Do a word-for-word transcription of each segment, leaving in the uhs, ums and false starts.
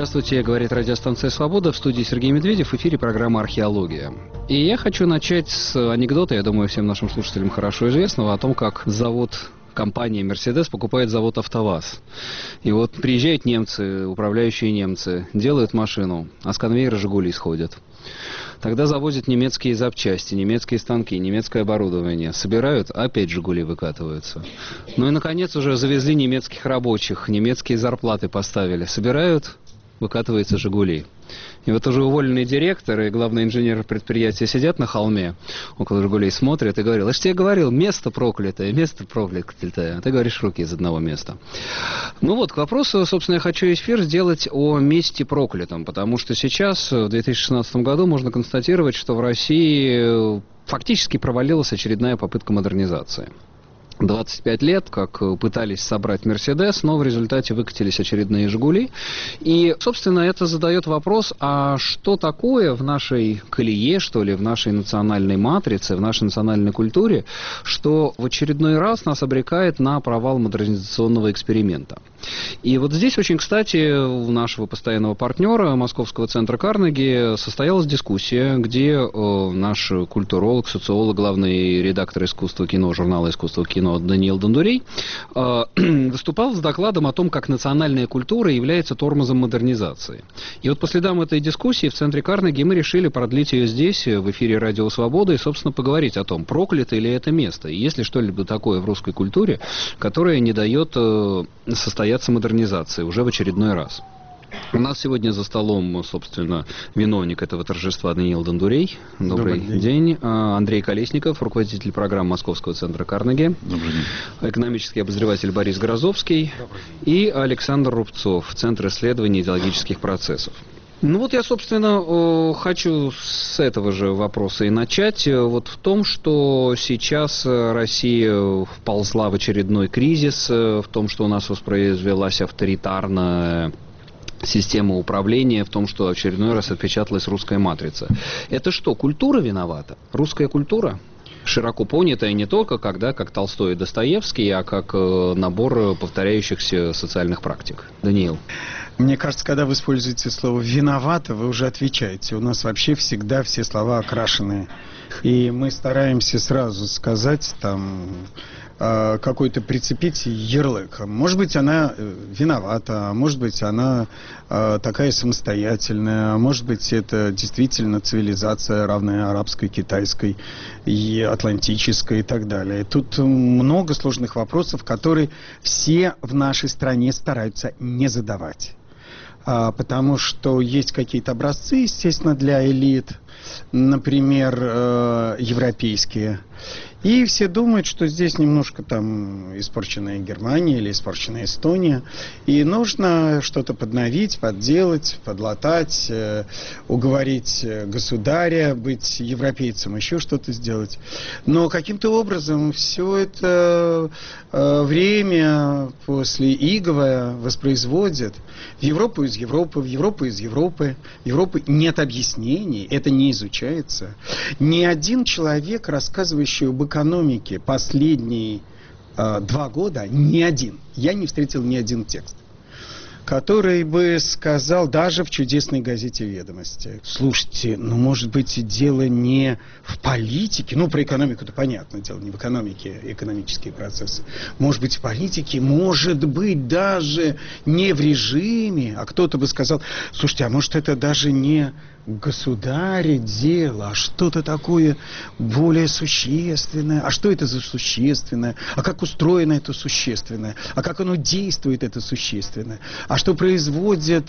Здравствуйте, говорит радиостанция «Свобода», в студии Сергей Медведев, в эфире программа «Археология». И я хочу начать с анекдота, я думаю, всем нашим слушателям хорошо известного, о том, как завод компания «Мерседес» покупает завод «АвтоВАЗ». И вот приезжают немцы, управляющие немцы, делают машину, а с конвейера «Жигули» сходят. Тогда завозят немецкие запчасти, немецкие станки, немецкое оборудование. Собирают, опять «Жигули» выкатываются. Ну и, наконец, уже завезли немецких рабочих, немецкие зарплаты поставили. Собирают, выкатывается «Жигули». И вот уже уволенный директор и главный инженер предприятия сидят на холме около «Жигулей», смотрят и говорят: «Я же тебе говорил, место проклятое, место проклятое». А ты говоришь, руки из одного места. Ну вот, к вопросу, собственно, я хочу эфир сделать о месте проклятом, потому что сейчас, в две тысячи шестнадцатом году, можно констатировать, что в России фактически провалилась очередная попытка модернизации. двадцать пять лет, как пытались собрать «Мерседес», но в результате выкатились очередные «Жигули». И, собственно, это задает вопрос, а что такое в нашей колее, что ли, в нашей национальной матрице, в нашей национальной культуре, что в очередной раз нас обрекает на провал модернизационного эксперимента. И вот здесь очень, кстати, у нашего постоянного партнера, Московского центра Карнеги, состоялась дискуссия, где э, наш культуролог, социолог, главный редактор искусства кино, журнала «Искусство кино» Даниил Дондурей э, выступал с докладом о том, как национальная культура является тормозом модернизации. И вот по следам этой дискуссии в центре Карнеги мы решили продлить ее здесь, в эфире «Радио Свобода», и, собственно, поговорить о том, проклято ли это место, и есть ли что-либо такое в русской культуре, которое не дает э, состояться модернизации уже в очередной раз. У нас сегодня за столом, собственно, виновник этого торжества Даниил Дондурей. Добрый, Добрый день. день. Андрей Колесников, руководитель программы Московского центра Карнеги. Добрый день. Экономический обозреватель Борис Грозовский. И Александр Рубцов, Центр исследований идеологических процессов. Ну вот я, собственно, хочу с этого же вопроса и начать. Вот в том, что сейчас Россия вползла в очередной кризис, в том, что у нас воспроизвелась авторитарная система управления, в том, что очередной раз отпечаталась русская матрица. Это что, культура виновата? Русская культура? Широко понятая не только как, да, как Толстой и Достоевский, а как э, набор повторяющихся социальных практик. Даниил. Мне кажется, когда вы используете слово «виновата», вы уже отвечаете. У нас вообще всегда все слова окрашенные. И мы стараемся сразу сказать, там, э, какой-то прицепить ярлык. Может быть, она виновата, а может быть, она э, такая самостоятельная, а может быть, это действительно цивилизация, равная арабской, китайской и атлантической и так далее. Тут много сложных вопросов, которые все в нашей стране стараются не задавать. А, потому что есть какие-то образцы, естественно, для элит, например, э, европейские. И все думают, что здесь немножко там испорченная Германия или испорченная Эстония. И нужно что-то подновить, подделать, подлатать, э, уговорить государя быть европейцем, еще что-то сделать. Но каким-то образом все это э, время после иговое воспроизводит в Европу из Европы, в Европу из Европы. В Европы нет объяснений, это не изучается. Ни один человек, рассказывающий об экономике последние э, два года, ни один, я не встретил ни один текст, который бы сказал даже в чудесной газете «Ведомости». Слушайте, ну, может быть, дело не в политике, ну, про экономику-то понятно, дело не в экономике, экономические процессы. Может быть, в политике, может быть, даже не в режиме, а кто-то бы сказал: слушайте, а может, это даже не государя дело, а что-то такое более существенное. А что это за существенное? А как устроено это существенное? А как оно действует, это существенное? А что производит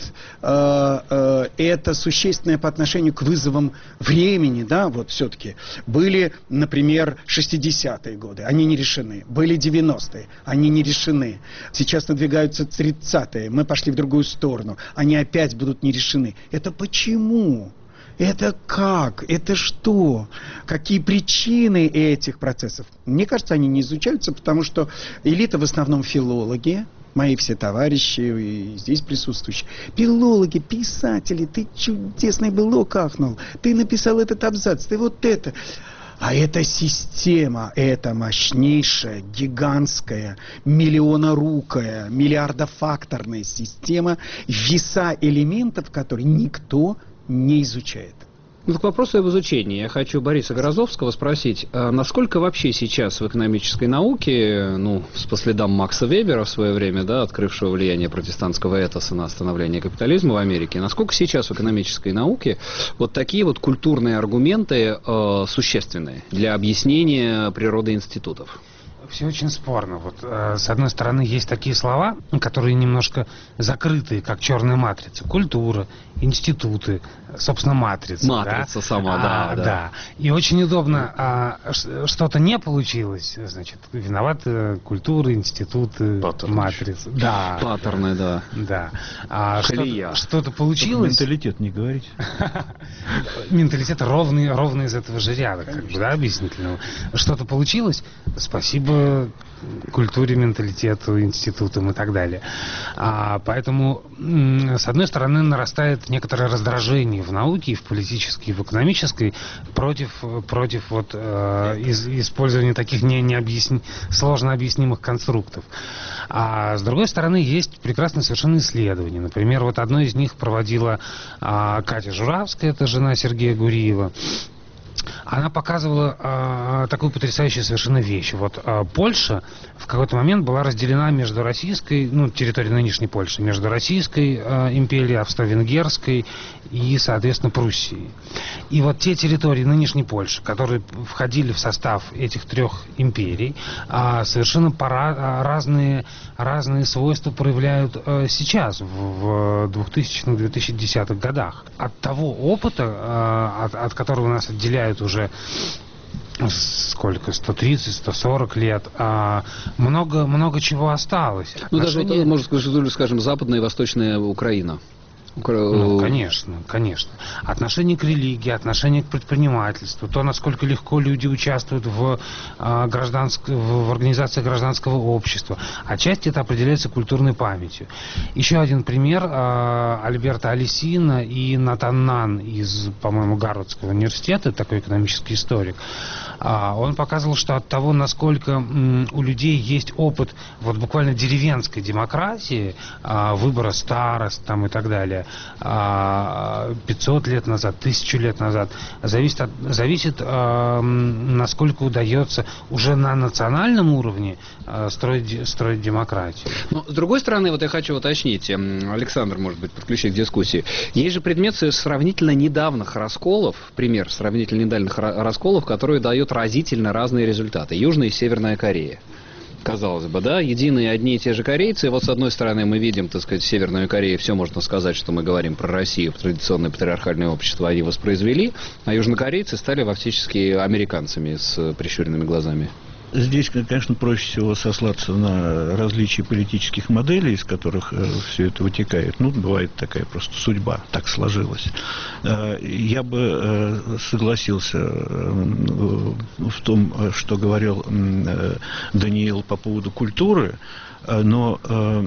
э, э, это существенное по отношению к вызовам времени? Да, вот все-таки были, например, шестидесятые годы, они не решены. Были девяностые, они не решены. Сейчас надвигаются тридцатые, мы пошли в другую сторону, они опять будут не решены. Это почему? Это как? Это что? Какие причины этих процессов? Мне кажется, они не изучаются, потому что элита в основном филологи, мои все товарищи и здесь присутствующие. Филологи, писатели, ты чудесный былок ахнул, ты написал этот абзац, ты вот это. А эта система, эта мощнейшая, гигантская, миллионорукая, миллиардофакторная система, веса элементов, которые никто не изучает. Ну, к вопросу об изучении. Я хочу Бориса Грозовского спросить, а насколько вообще сейчас в экономической науке, ну, по следам Макса Вебера в свое время, да, открывшего влияние протестантского этоса на становление капитализма в Америке, насколько сейчас в экономической науке вот такие вот культурные аргументы э, существенные для объяснения природы институтов? Все очень спорно. Вот, э, с одной стороны, есть такие слова, которые немножко закрытые, как черная матрица. Культура, институты, собственно, матрица. Матрица да? сама, а, да, да. да. И очень удобно, а, что-то не получилось, значит, виноваты культура, институты, Паттерн. матрица. Да. Паттерны, да. Да. А Колея. что-то, что-то получилось. Только менталитет не говорить. Менталитет ровный, ровный из этого же ряда, как бы, да, объяснительного. Что-то получилось, спасибо культуре, менталитету, институтам и так далее. А, поэтому, с одной стороны, нарастает некоторое раздражение в науке, и в политической, и в экономической против, против вот, э, из, использования таких не, необъясни, сложно объяснимых конструктов. А с другой стороны, есть прекрасные совершенно исследования. Например, вот одно из них проводила а, Катя Журавская, это жена Сергея Гуриева. Она показывала э, такую потрясающую совершенно вещь. Вот э, Польша в какой-то момент была разделена между российской, ну, территорией нынешней Польши, между Российской э, империей, Австро-Венгерской и, соответственно, Пруссией. И вот те территории нынешней Польши, которые входили в состав этих трех империй, э, совершенно пора, разные, разные свойства проявляют э, сейчас, в, в двухтысячных — две тысячи десятых годах. От того опыта, э, от, от которого нас отделяют уже сколько, сто тридцать — сто сорок лет, а много, много чего осталось. Ну, Отношения... даже, вот, можно сказать, скажем, Западная и Восточная Украина. Ну, конечно, конечно. Отношение к религии, отношение к предпринимательству, то, насколько легко люди участвуют в, а, гражданск... в организации гражданского общества. Отчасти это определяется культурной памятью. Еще один пример. А, Альберто Алисина и Натан Нан из, по-моему, Гарвардского университета, такой экономический историк, а, он показывал, что от того, насколько м, у людей есть опыт вот буквально деревенской демократии, а, выбора старост там, и так далее, пятьсот лет назад, тысячу лет назад, зависит, от, зависит э, насколько удается уже на национальном уровне э, строить, строить демократию. Но, с другой стороны, вот я хочу уточнить, Александр, может быть, подключить к дискуссии. Есть же предмет сравнительно недавних расколов, пример сравнительно недавних расколов, которые дают разительно разные результаты. Южная и Северная Корея. Казалось бы, да, единые одни и те же корейцы. И вот с одной стороны мы видим, так сказать, Северную Корею, все можно сказать, что мы говорим про Россию, традиционное патриархальное общество они воспроизвели, а южнокорейцы стали фактически американцами с прищуренными глазами. Здесь, конечно, проще всего сослаться на различия политических моделей, из которых э, все это вытекает. Ну, бывает такая просто судьба, так сложилась. Э, я бы э, согласился э, в том, что говорил э, Даниил по поводу культуры, но э,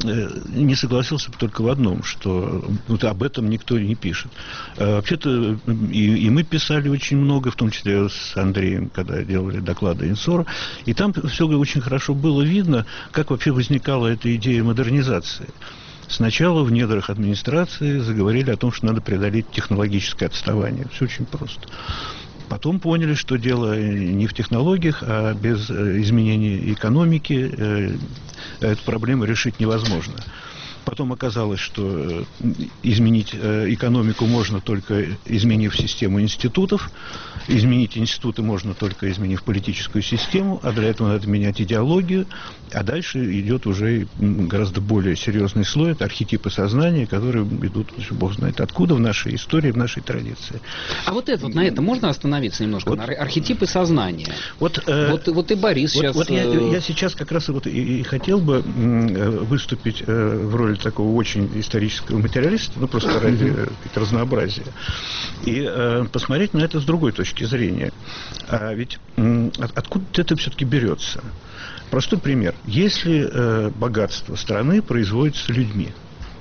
не согласился только в одном, что вот об этом никто не пишет. Э, вообще-то и, и мы писали очень много, в том числе с Андреем, когда делали доклады Инсора, и там все очень хорошо было видно, как вообще возникала эта идея модернизации. Сначала в недрах администрации заговорили о том, что надо преодолеть технологическое отставание. Все очень просто. Потом поняли, что дело не в технологиях, а без изменения экономики эту проблему решить невозможно. Потом оказалось, что изменить экономику можно только изменив систему институтов. Изменить институты можно только изменив политическую систему, а для этого надо менять идеологию. А дальше идет уже гораздо более серьезный слой, это архетипы сознания, которые идут, бог знает откуда, в нашей истории, в нашей традиции. А вот это, вот на этом можно остановиться немножко? Вот, на архетипы сознания. Вот, э, вот, вот и Борис вот, сейчас... Вот я, я сейчас как раз вот и, и хотел бы выступить в роли такого очень исторического материалиста, ну просто ради разнообразия, и э, посмотреть на это с другой точки зрения. А ведь э, откуда это все-таки берется? Простой пример. Если э, богатство страны производится людьми,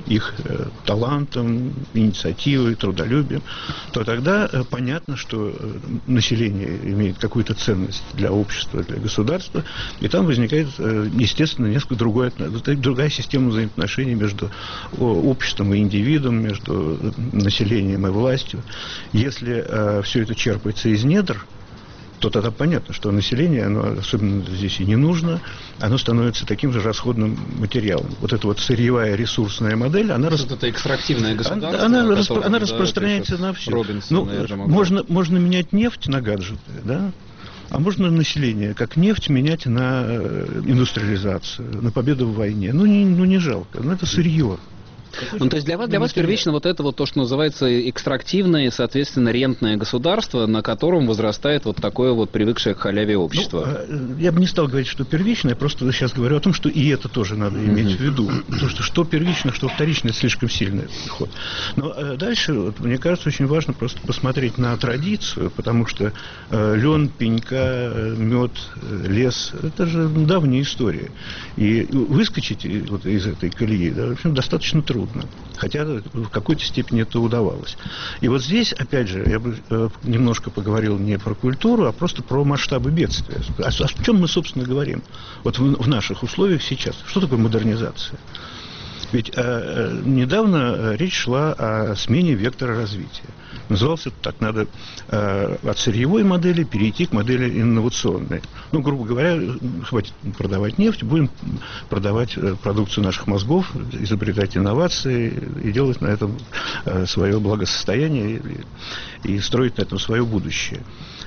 их э, талантом, инициативой, трудолюбием, то тогда э, понятно, что э, население имеет какую-то ценность для общества, для государства, и там возникает, э, естественно, несколько другое, другая система взаимоотношений между обществом и индивидом, между населением и властью. Если э, все это черпается из недр, то тогда понятно, что население, оно особенно здесь и не нужно, оно становится таким же расходным материалом. Вот эта вот сырьевая ресурсная модель, она... Что это экстрактивное государство? Она, она, распро- она распространяется на все. Ну, можно, можно менять нефть на гаджеты, да? А можно население, как нефть, менять на индустриализацию, на победу в войне. Ну, не, ну, не жалко. Ну, это сырье. Ну, то есть для вас, для вас первично вот это вот то, что называется экстрактивное, соответственно, рентное государство, на котором возрастает вот такое вот привыкшее к халяве общество. Ну, я бы не стал говорить, что первичное, просто сейчас говорю о том, что и это тоже надо иметь mm-hmm. в виду. Потому что что первично, что вторично, это слишком сильный ход. Но дальше, вот, мне кажется, очень важно просто посмотреть на традицию, потому что э, лен, пенька, мед, лес, это же давняя история. И выскочить вот из этой колеи, да, в общем, достаточно трудно. Хотя в какой-то степени это удавалось. И вот здесь, опять же, я бы э, немножко поговорил не про культуру, а просто про масштабы бедствия. А, а о чем мы, собственно, говорим? Вот в, в наших условиях сейчас. Что такое модернизация? Ведь э, недавно речь шла о смене вектора развития. Называлось это так, надо э, от сырьевой модели перейти к модели инновационной. Ну, грубо говоря, хватит продавать нефть, будем продавать э, продукцию наших мозгов, изобретать инновации и делать на этом э, свое благосостояние и, и строить на этом свое будущее.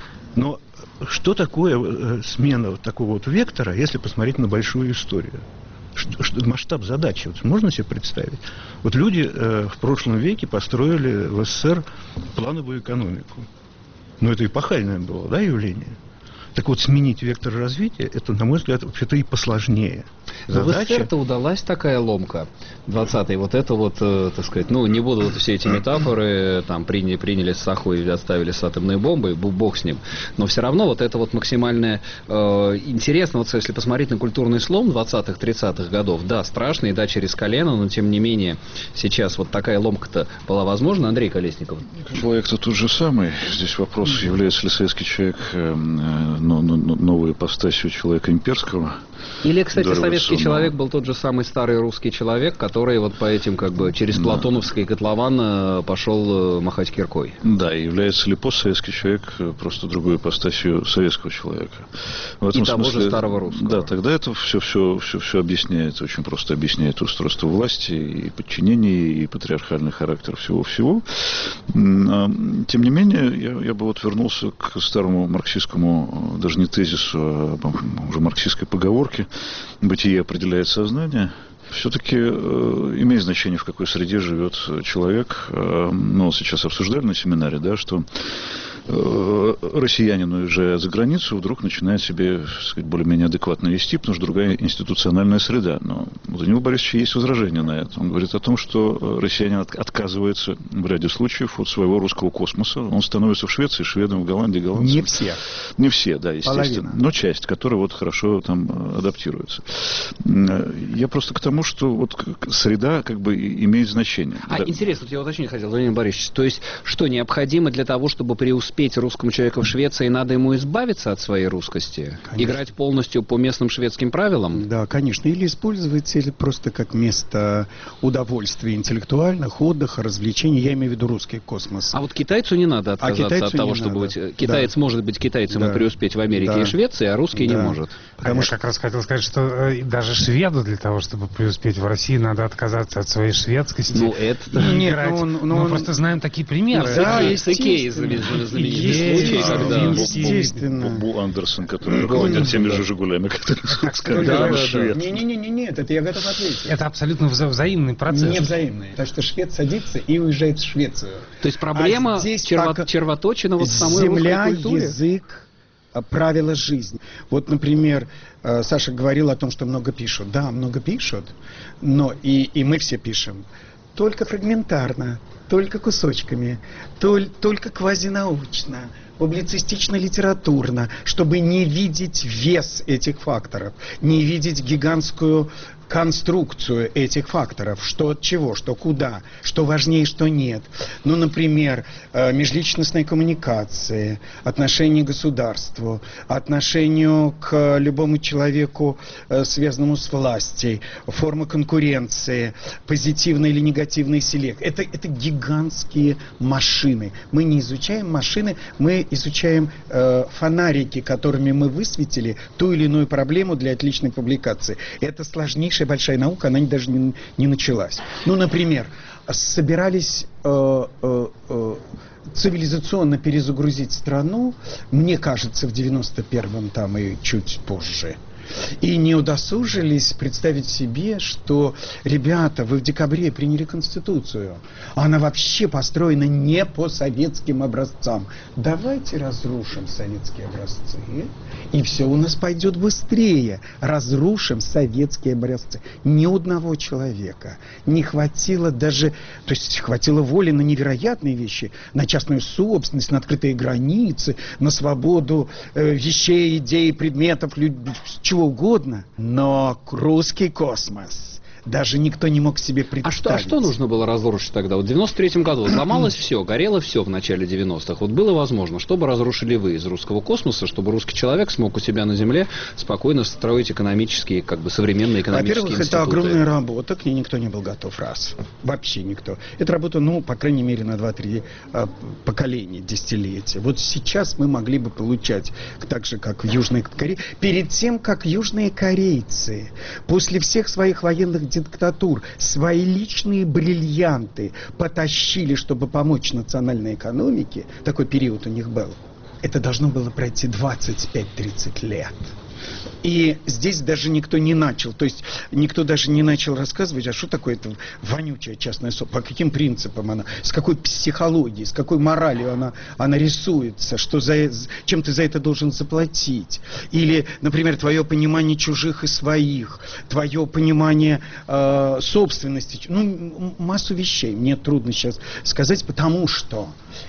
Но что такое э, смена вот такого вот вектора, если посмотреть на большую историю? Что, что, масштаб задачи, вот можно себе представить? Вот люди э, в прошлом веке построили в СССР плановую экономику. Но это эпохальное было, да, явление? Так вот, сменить вектор развития, это, на мой взгляд, вообще-то и посложнее. Задача... В СССР-то удалась такая ломка двадцатый, вот это вот, э, так сказать, ну, не буду вот все эти метафоры, там, приняли, приняли Саху и оставили с атомной бомбой, бог с ним, но все равно вот это вот максимально э, интересно, вот если посмотреть на культурный слом двадцатых-тридцатых годов, да, страшный, да, через колено, но тем не менее, сейчас вот такая ломка-то была возможна. Андрей Колесников. Человек-то тот же самый, здесь вопрос, является ли советский человек э, но, но, новой ипостасью человека имперского. Или, кстати, советский человек был тот же самый старый русский человек, который вот по этим, как бы, через да. Платоновский котлован пошел махать киркой. Да, и является ли постсоветский человек просто другой ипостасью советского человека. В этом и смысле, того же старого русского. Да, тогда это все, все, все, все объясняет, очень просто объясняет устройство власти, и подчинение, и патриархальный характер всего-всего. Тем не менее, я, я бы вот вернулся к старому марксистскому, даже не тезису, а уже марксистской поговорке: бытие определяет сознание. Все-таки э, имеет значение, в какой среде живет человек. Э, ну, сейчас обсуждали на семинаре, да, что э, россиянин, уезжая за границу, вдруг начинает себе, так сказать, более-менее адекватно вести, потому что другая институциональная среда. Но у Данила Борисовича есть возражение на это. Он говорит о том, что россиянин от, отказывается в ряде случаев от своего русского космоса. Он становится в Швеции шведом, в Голландии голландцем. Не все. Не все, да, естественно. Половина. Но часть, которая вот хорошо там адаптируется. Я просто к тому, что вот среда как бы имеет значение. А да. Интересно, я уточнить хотел, Владимир Борисович, то есть что необходимо для того, чтобы преуспеть русскому человеку в Швеции, надо ему избавиться от своей русскости? Конечно. Играть полностью по местным шведским правилам? Да, конечно. Или использовать, или просто как место удовольствия интеллектуальных, отдыха, развлечений. Я имею в виду русский космос. А вот китайцу не надо отказаться а от того, чтобы надо. быть... Китаец да. может быть китайцем да. и преуспеть в Америке да. и Швеции, а русский да. не может. Потому а что... я как раз хотел сказать, что э, даже шведу для того, чтобы преуспеть в России, надо отказаться от своей шведскости. Ну, это... Нет, ну, он, ну, мы он... просто знаем такие примеры. Ну, да, с Икеей знаменитый случай, когда... Бу Андерсон, который руководит теми же «Жигулями», которые сказали, швед. Не-не-не, нет, это я готов ответить. Это абсолютно взаимный процесс. Не взаимный. Так что швед садится и уезжает в Швецию. То есть проблема червоточина вот в самой русской культуре? Земля, язык, правила жизни. Вот, например, Саша говорил о том, что много пишут. Да, много пишут, но и, и мы все пишем. Только фрагментарно, только кусочками, толь, только квазинаучно, публицистично-литературно, чтобы не видеть вес этих факторов, не видеть гигантскую конструкцию этих факторов, что от чего, что куда, что важнее, что нет. Ну, например, межличностной коммуникации, отношение к государству, отношению к любому человеку, связанному с властью, формы конкуренции, позитивный или негативный селект. Это, это гигантские машины. Мы не изучаем машины, мы изучаем э, фонарики, которыми мы высветили ту или иную проблему для отличной публикации. Это сложнейшая большая наука, она даже не, не началась. Ну, например, собирались э, э, э, цивилизационно перезагрузить страну, мне кажется, в девяносто первом там и чуть позже. И не удосужились представить себе, что, ребята, вы в декабре приняли Конституцию. Она вообще построена не по советским образцам. Давайте разрушим советские образцы, и все у нас пойдет быстрее. Разрушим советские образцы. Ни одного человека не хватило даже, то есть хватило воли на невероятные вещи, на частную собственность, на открытые границы, на свободу э, вещей, идей, предметов, люд... чего угодно, но русский космос даже никто не мог себе представить. А что, а что нужно было разрушить тогда? Вот в девяносто третьем году сломалось все, горело все в начале девяностых. Вот было возможно, что бы разрушили вы из русского космоса, чтобы русский человек смог у себя на Земле спокойно строить экономические, как бы современные экономические Во-первых, институты? это огромная работа, к ней никто не был готов, раз. Вообще никто. Это работа, ну, по крайней мере, на два-три а, поколения, десятилетия. Вот сейчас мы могли бы получать, так же, как в Южной Корее, перед тем, как южные корейцы после всех своих военных диктатур свои личные бриллианты потащили, чтобы помочь национальной экономике, такой период у них был, это должно было пройти двадцать пять-тридцать лет. И здесь даже никто не начал, то есть никто даже не начал рассказывать, а что такое это вонючая частная собственность, по каким принципам она, с какой психологией, с какой моралью она, она рисуется, что за, чем ты за это должен заплатить. Или, например, твое понимание чужих и своих, твое понимание э, собственности, ну, массу вещей мне трудно сейчас сказать, потому что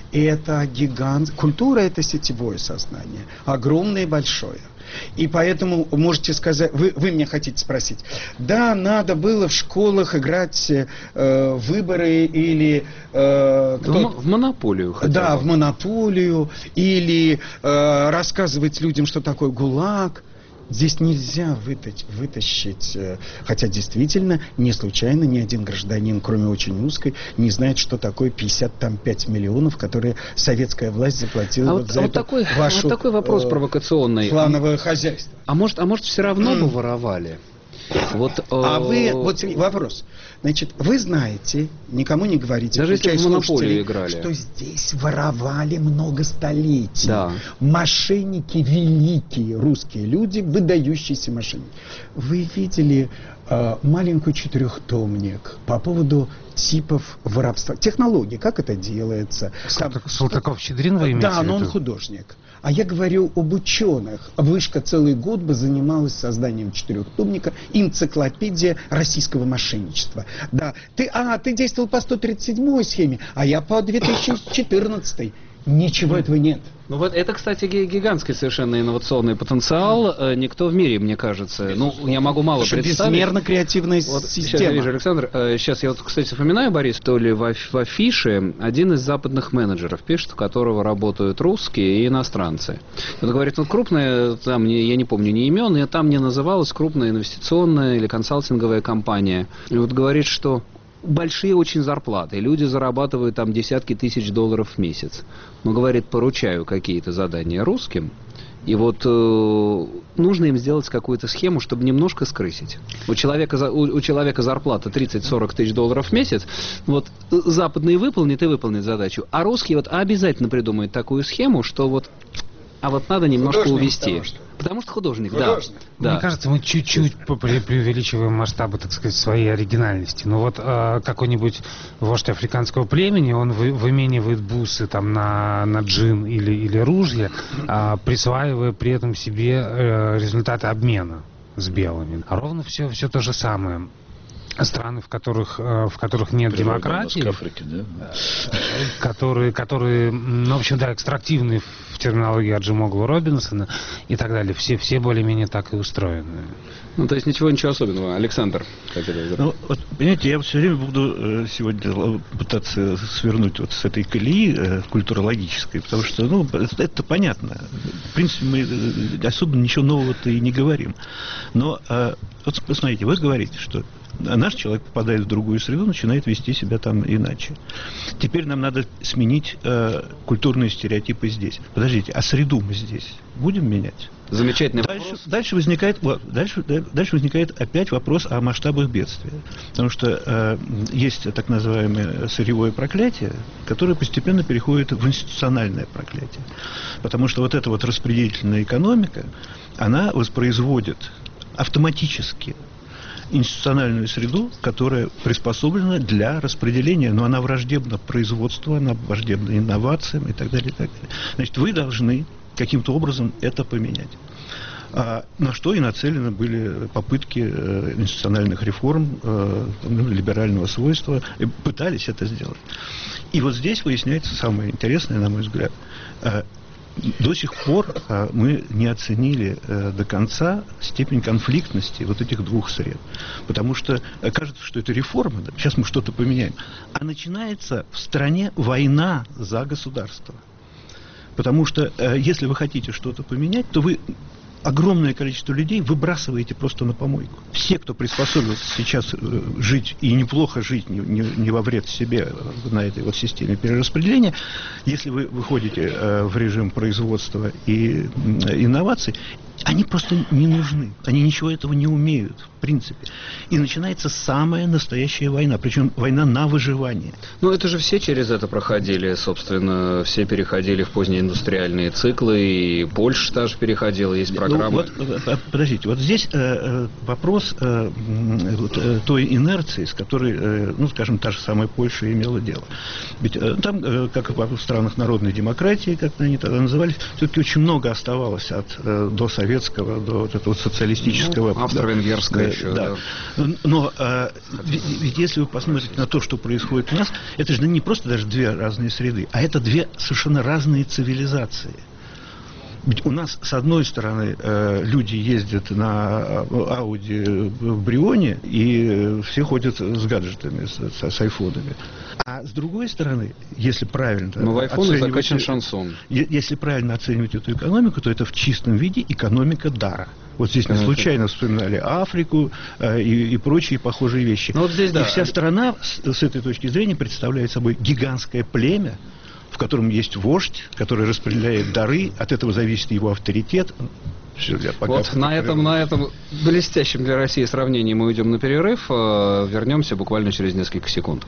это гигант, культура — это сетевое сознание, огромное и большое. И поэтому можете сказать, вы, вы меня хотите спросить, да, надо было в школах играть э, выборы или... Э, кто... в, в монополию хотя бы. Да, в монополию, или э, рассказывать людям, что такое ГУЛАГ. Здесь нельзя вытащить, вытащить, хотя действительно, не случайно ни один гражданин, кроме очень узкой, не знает, что такое пятьдесят пять миллионов, которые советская власть заплатила а вот вот, за а эту вот такой, вашу, вот такой вопрос э, провокационный. Плановое хозяйство. А может, а может все равно бы воровали? Вот, а э... вы, вот вопрос. Значит, вы знаете, никому не говорите, даже если в монополию играли, что здесь воровали много столетий. Да. Мошенники великие, русские люди, выдающиеся мошенники. Вы видели э, маленький четырехтомник по поводу типов воровства, технологий, как это делается. Салтыков-Щедрин вы имеете в виду? Да, но он художник. А я говорю об ученых. Вышка целый год бы занималась созданием четырехтомника «Энциклопедия российского мошенничества». Да, ты, а, ты действовал по сто тридцать седьмой схеме, а я по две тысячи четырнадцатой. Ничего этого нет. Ну вот это, кстати, гигантский совершенно инновационный потенциал. Никто в мире, мне кажется, ну, я могу мало Что представить. Безмерно креативная вот система. Сейчас я вижу, Александр, сейчас я вот, кстати, вспоминаю, Борис, то ли в, в афише один из западных менеджеров пишет, у которого работают русские и иностранцы. Он говорит, ну, крупная, там, я не помню ни имен, и там не называлась крупная инвестиционная или консалтинговая компания. И вот говорит, что большие очень зарплаты, люди зарабатывают там десятки тысяч долларов в месяц. Но, говорит, поручаю какие-то задания русским, и вот э, нужно им сделать какую-то схему, чтобы немножко скрысить. У человека, у, у человека зарплата тридцать-сорок тысяч долларов в месяц, вот западный выполнит и выполнит задачу, а русский вот обязательно придумает такую схему, что вот, а вот надо немножко художник увести. Потому что, потому что художник, художник. Да. Мне да. кажется, мы чуть-чуть преувеличиваем масштабы, так сказать, своей оригинальности. Ну вот э, какой-нибудь вождь африканского племени, он вы, выменивает бусы там на, на джин или, или ружья, э, присваивая при этом себе э, результаты обмена с белыми. А ровно все, все то же самое. страны, в которых, в которых нет демократии, к Африке, да? которые, которые, ну, в общем, да, экстрактивные в терминологии Аджемоглу Робинсона и так далее, все, все более-менее так и устроены. Ну, то есть ничего, ничего особенного. Александр, как это? Ну, вот, понимаете, я все время буду сегодня пытаться свернуть вот с этой колеи культурологической, потому что, ну, это, это понятно. В принципе, мы особо ничего нового-то и не говорим. Но, вот, посмотрите, вы говорите, что наш человек попадает в другую среду, начинает вести себя там иначе. Теперь нам надо сменить э, культурные стереотипы здесь. Подождите, а среду мы здесь будем менять? Замечательный дальше, вопрос. Дальше возникает, дальше, дальше возникает опять вопрос о масштабах бедствия. Потому что э, есть так называемое сырьевое проклятие, которое постепенно переходит в институциональное проклятие. Потому что вот эта вот распределительная экономика, она воспроизводит автоматически институциональную среду, которая приспособлена для распределения, но она враждебна производству, она враждебна инновациям и так далее, и так далее. Значит, вы должны каким-то образом это поменять. А, на что и нацелены были попытки э, институциональных реформ, э, либерального свойства, и пытались это сделать. И вот здесь выясняется самое интересное, на мой взгляд. Э, До сих пор а, мы не оценили а, до конца степень конфликтности вот этих двух сред. Потому что а, кажется, что это реформа, да? Сейчас мы что-то поменяем. А начинается в стране война за государство. Потому что а, если вы хотите что-то поменять, то вы огромное количество людей выбрасываете просто на помойку. Все, кто приспособился сейчас э, жить и неплохо жить, не, не, не во вред себе на этой вот системе перераспределения, если вы выходите э, в режим производства и э, инноваций, они просто не нужны. Они ничего этого не умеют, в принципе. И начинается самая настоящая война, причем война на выживание. Ну, это же все через это проходили, собственно, все переходили в позднеиндустриальные циклы, и Польша тоже переходила, есть программа. Ну, вот, подождите, вот здесь э, вопрос э, вот, э, той инерции, с которой, э, ну, скажем, та же самая Польша имела дело. Ведь э, там, э, как в странах народной демократии, как они тогда назывались, все-таки очень много оставалось от э, до советского, до вот этого социалистического... Ну, австро-венгерская да, еще, да. да. Но э, ведь, ведь если вы посмотрите на то, что происходит у нас, это же не просто даже две разные среды, а это две совершенно разные цивилизации. Ведь у нас, с одной стороны, э, люди ездят на Ауди в Брионе, и все ходят с гаджетами, с, с айфонами. А с другой стороны, если правильно... Но в айфоне закачан шансон. Если правильно оценивать эту экономику, то это в чистом виде экономика дара. Вот здесь мы случайно вспоминали Африку э, и, и прочие похожие вещи. Ну, вот здесь, да. И вся страна с, с этой точки зрения представляет собой гигантское племя, в котором есть вождь, который распределяет дары, от этого зависит его авторитет. Все, я пока вот на этом, на этом блестящем для России сравнении мы уйдем на перерыв. Вернемся буквально через несколько секунд.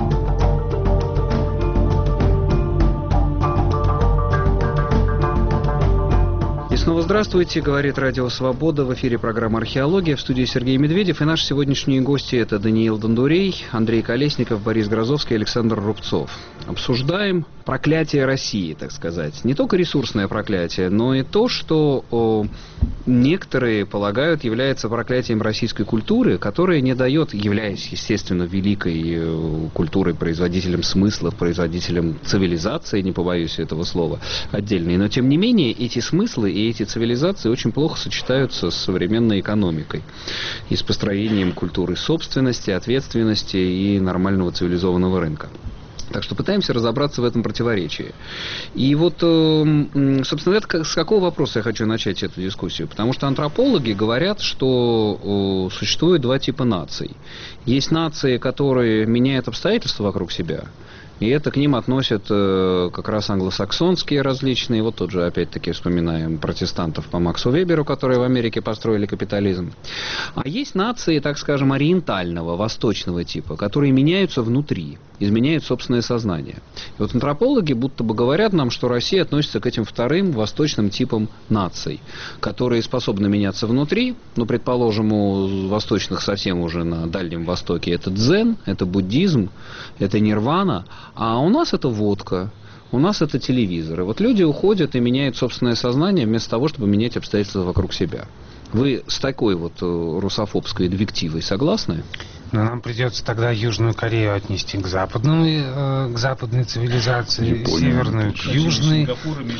Снова здравствуйте, говорит Радио Свобода, в эфире программа «Археология», в студии Сергей Медведев, и наши сегодняшние гости — это Даниил Дондурей, Андрей Колесников, Борис Грозовский, Александр Рубцов. Обсуждаем проклятие России, так сказать. Не только ресурсное проклятие, но и то, что о, некоторые полагают является проклятием российской культуры, которая не дает, являясь, естественно, великой э, культурой, производителем смыслов, производителем цивилизации, не побоюсь этого слова, отдельной, но тем не менее эти смыслы и эти цивилизации очень плохо сочетаются с современной экономикой и с построением культуры собственности, ответственности и нормального цивилизованного рынка. Так что пытаемся разобраться в этом противоречии. И вот, собственно, это, с какого вопроса я хочу начать эту дискуссию? Потому что антропологи говорят, что существует два типа наций. Есть нации, которые меняют обстоятельства вокруг себя, и это к ним относят э, как раз англосаксонские различные, вот тут же опять-таки вспоминаем протестантов по Максу Веберу, которые в Америке построили капитализм. А есть нации, так скажем, ориентального, восточного типа, которые меняются внутри, изменяют собственное сознание. И вот антропологи будто бы говорят нам, что Россия относится к этим вторым восточным типам наций, которые способны меняться внутри, ну, предположим, у восточных совсем уже на Дальнем Востоке это дзен, это буддизм, это нирвана, а у нас это водка, у нас это телевизор. И вот люди уходят и меняют собственное сознание вместо того, чтобы менять обстоятельства вокруг себя. Вы с такой вот русофобской двективой согласны? Но нам придется тогда Южную Корею отнести к западной, э, к западной цивилизации, Японию, Северную к Южной.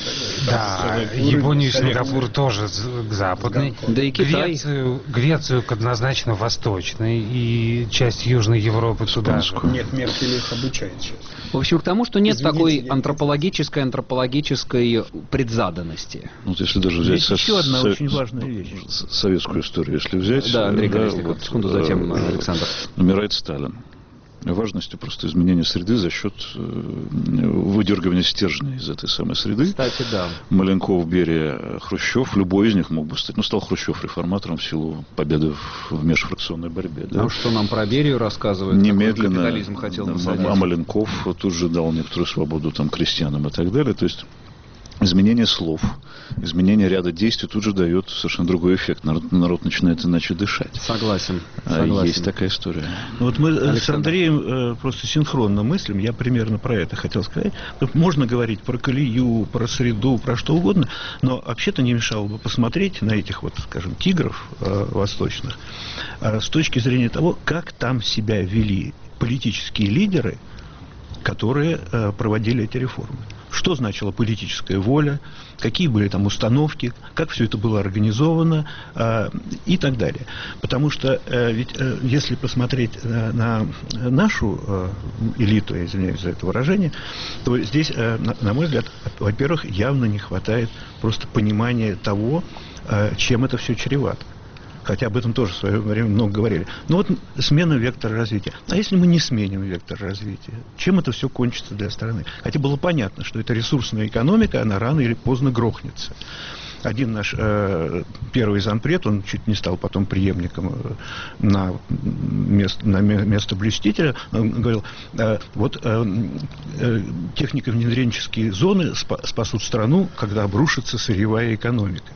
Да, Японию и Сингапур тоже к западной. Да и Китай. Грецию, Грецию к однозначно восточной и часть Южной Европы туда же. Нет, Меркель их обучает сейчас. В общем, к тому, что нет Извините, такой я- антропологической антропологической предзаданности. Ну, вот если даже взять Есть со- еще одна со- очень важная вещь. с- советскую историю, если взять, Да, Андрей э, Колесников, секунду, затем э, Александр. Умирает Сталин. Важностью просто изменения среды за счет э, выдергивания стержня из этой самой среды. Кстати, да. Маленков, Берия, Хрущев, любой из них мог бы стать. Ну, стал Хрущев реформатором в силу победы в, в межфракционной борьбе. Да? А что нам про Берию рассказывают? Немедленно Какой капитализм хотел да, насадить? а Маленков тут же дал некоторую свободу там, крестьянам и так далее. То есть изменение слов, изменение ряда действий тут же дает совершенно другой эффект. Народ, народ начинает иначе дышать. Согласен. А Согласен. есть такая история. Ну, вот мы э, с Александр. Андреем э, просто синхронно мыслим, я примерно про это хотел сказать. Тут можно говорить про колею, про среду, про что угодно, но вообще-то не мешало бы посмотреть на этих вот, скажем, тигров э, восточных э, с точки зрения того, как там себя вели политические лидеры, которые э, проводили эти реформы. Что значила политическая воля, какие были там установки, как все это было организовано э, и так далее. Потому что э, ведь э, если посмотреть э, на нашу э, элиту, я извиняюсь за это выражение, то здесь, э, на, на мой взгляд, во-первых, явно не хватает просто понимания того, э, чем это все чревато. Хотя об этом тоже в свое время много говорили. Но вот смена вектора развития. А если мы не сменим вектор развития? Чем это все кончится для страны? Хотя было понятно, что это ресурсная экономика, она рано или поздно грохнется. Один наш э, первый зампред, он чуть не стал потом преемником э, на, место, на место блюстителя, он говорил, э, вот э, э, технико-внедренческие зоны спа- спасут страну, когда обрушится сырьевая экономика.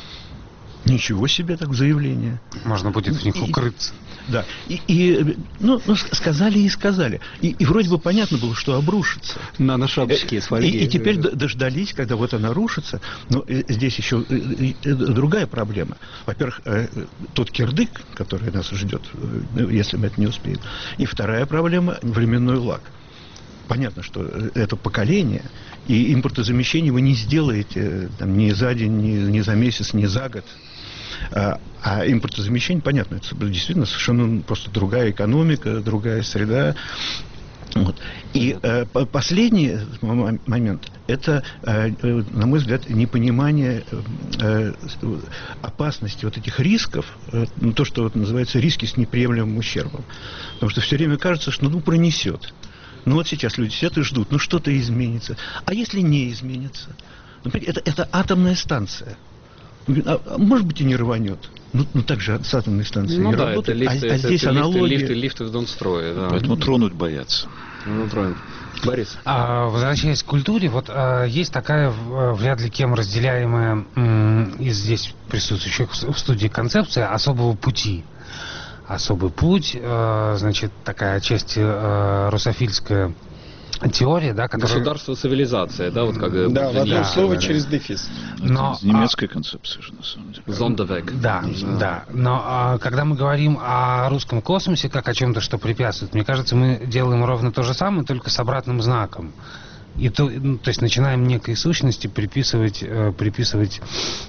Ничего себе так заявление. Можно будет в них укрыться. Да. И, и ну, ну, сказали и сказали. И, и вроде бы понятно было, что обрушится. Нано-шапочки из И, фольги. и теперь д- дождались, когда вот она рушится. Но э, здесь еще э, э, другая проблема. Во-первых, э, тот кирдык, который нас ждет, э, если мы это не успеем. И вторая проблема – временной лаг. Понятно, что это поколение, и импортозамещение вы не сделаете там, ни за день, ни, ни за месяц, ни за год. А, а импортозамещение, понятно, это действительно совершенно просто другая экономика, другая среда. Вот. И э, последний момент – это, э, на мой взгляд, непонимание э, опасности вот этих рисков, э, ну, то, что вот называется риски с неприемлемым ущербом. Потому что все время кажется, что ну пронесет. Ну вот сейчас люди сидят и ждут, ну что-то изменится. А если не изменится? Например, это, это атомная станция. А, а может быть и не рванет. Ну, ну так же с атомной станцией Ну не да, работает. это лифты, а, а это, здесь это аналогия. лифты, лифты, лифты в Донстрое. Да. Поэтому тронуть боятся. Ну, тронуть. Борис. А, возвращаясь к культуре, вот а, есть такая в- вряд ли кем разделяемая м, из здесь присутствующих в в студии концепция особого пути. Особый путь, э, значит, такая отчасти э, русофильская теория, да, которая... Государство, цивилизация, да, вот как... э, Да, в одно Да, слово да, через дефис. Но, Это немецкая концепция же, на самом деле. Зондевек. Да, да. Но а, когда мы говорим о русском космосе как о чем-то, что препятствует, мне кажется, мы делаем ровно то же самое, только с обратным знаком. И то, ну, то есть начинаем некой сущности приписывать, э, приписывать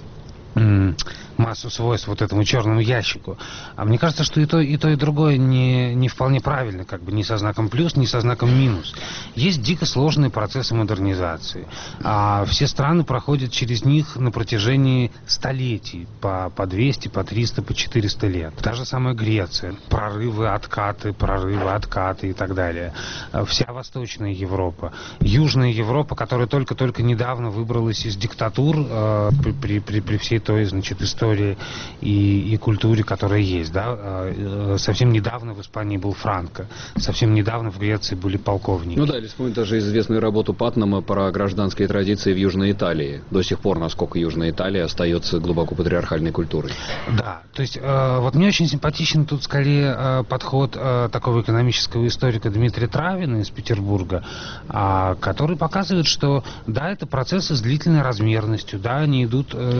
м, массу свойств вот этому черному ящику. А мне кажется, что и то, и то, и другое не, не вполне правильно, как бы ни со знаком плюс, ни со знаком минус. Есть дико сложные процессы модернизации. А все страны проходят через них на протяжении столетий, по, по двести, по триста, по четыреста лет. Та же самая Греция. Прорывы, откаты, прорывы, откаты и так далее. А Вся Восточная Европа. Южная Европа, которая только-только недавно выбралась из диктатур э, при, при, при, при всей той, значит, истории и, и культуре, которая есть, да. Э, Совсем недавно в Испании был Франко, совсем недавно в Греции были полковники. Ну да, или вспомнить даже известную работу Паттнама про гражданские традиции в Южной Италии. До сих пор, насколько Южная Италия остается глубоко патриархальной культурой. Да, то есть э, вот мне очень симпатичен тут скорее э, подход э, такого экономического историка Дмитрия Травина из Петербурга, а, который показывает, что да, это процессы с длительной размерностью, да, они идут э, столетиями.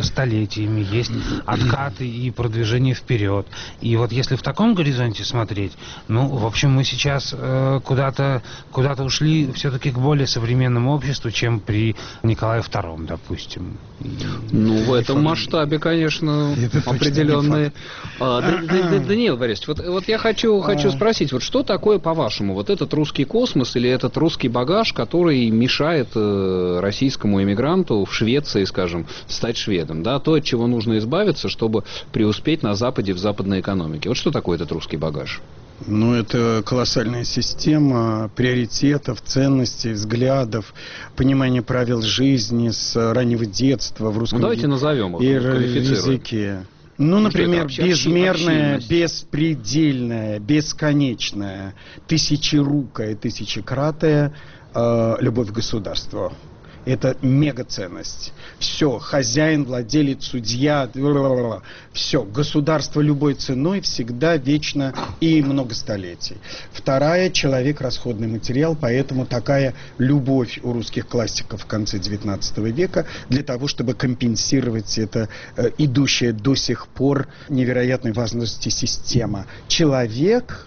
событиями, есть откаты и продвижение вперед. И вот если в таком горизонте смотреть, ну, в общем, мы сейчас э, куда-то, куда-то ушли все-таки к более современному обществу, чем при Николае втором, допустим. Ну, в этом масштабе, конечно, определенные... А, да, да, да, Даниил Борисович, вот, вот я хочу, хочу спросить, вот что такое, по-вашему, вот этот русский космос или этот русский багаж, который мешает э, российскому эмигранту в Швеции, скажем, стать шведом, да, то, от чего нужно избавиться, чтобы преуспеть на Западе, в западной экономике. Вот что такое этот русский багаж? Ну, это колоссальная система приоритетов, ценностей, взглядов, понимания правил жизни с раннего детства в русском ну, давайте назовем их, языке. Ну, например, безмерная, беспредельная, бесконечная, тысячерукая, тысячекратая э, любовь к государству. Это мегаценность. Все, хозяин, владелец, судья, все, государство любой ценой, всегда, вечно и много столетий. Вторая, человек расходный материал, поэтому такая любовь у русских классиков в конце девятнадцатого века для того, чтобы компенсировать это э, идущая до сих пор невероятной важности система. Человек...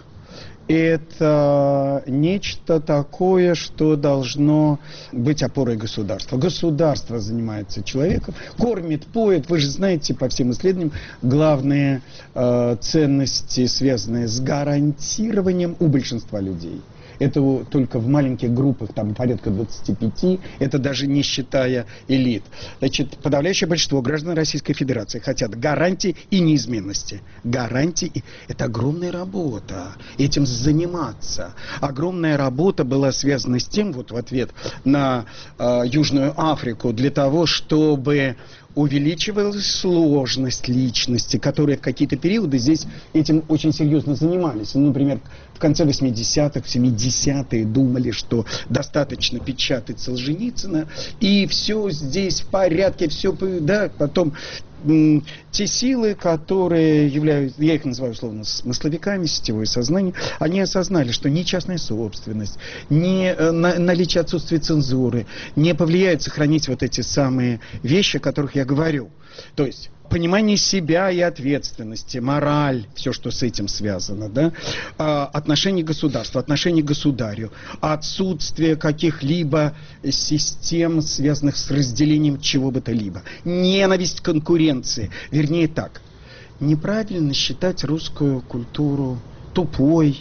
это нечто такое, что должно быть опорой государства. Государство занимается человеком, кормит, поет. Вы же знаете, по всем исследованиям, главные э, ценности, связанные с гарантированием у большинства людей. Это только в маленьких группах, там порядка двадцати пяти, это даже не считая элит. Значит, подавляющее большинство граждан Российской Федерации хотят гарантии и неизменности. Гарантии – это огромная работа, этим заниматься. Огромная работа была связана с тем, вот в ответ на э, Южную Африку, для того, чтобы увеличивалась сложность личности, которые в какие-то периоды здесь этим очень серьезно занимались. Ну, например, в конце восьмидесятых, в семидесятые думали, что достаточно печатать Солженицына, и все здесь в порядке, все, да, потом м, те силы, которые являются, я их называю условно смысловиками, сетевое сознание, они осознали, что ни частная собственность, ни э, на, наличие отсутствия цензуры не повлияет сохранить вот эти самые вещи, о которых я говорю. То есть понимание себя и ответственности, мораль, все, что с этим связано, да, а, отношение государства, отношение к государю, отсутствие каких-либо систем, связанных с разделением чего бы то либо, ненависть к конкуренции, вернее так, неправильно считать русскую культуру тупой,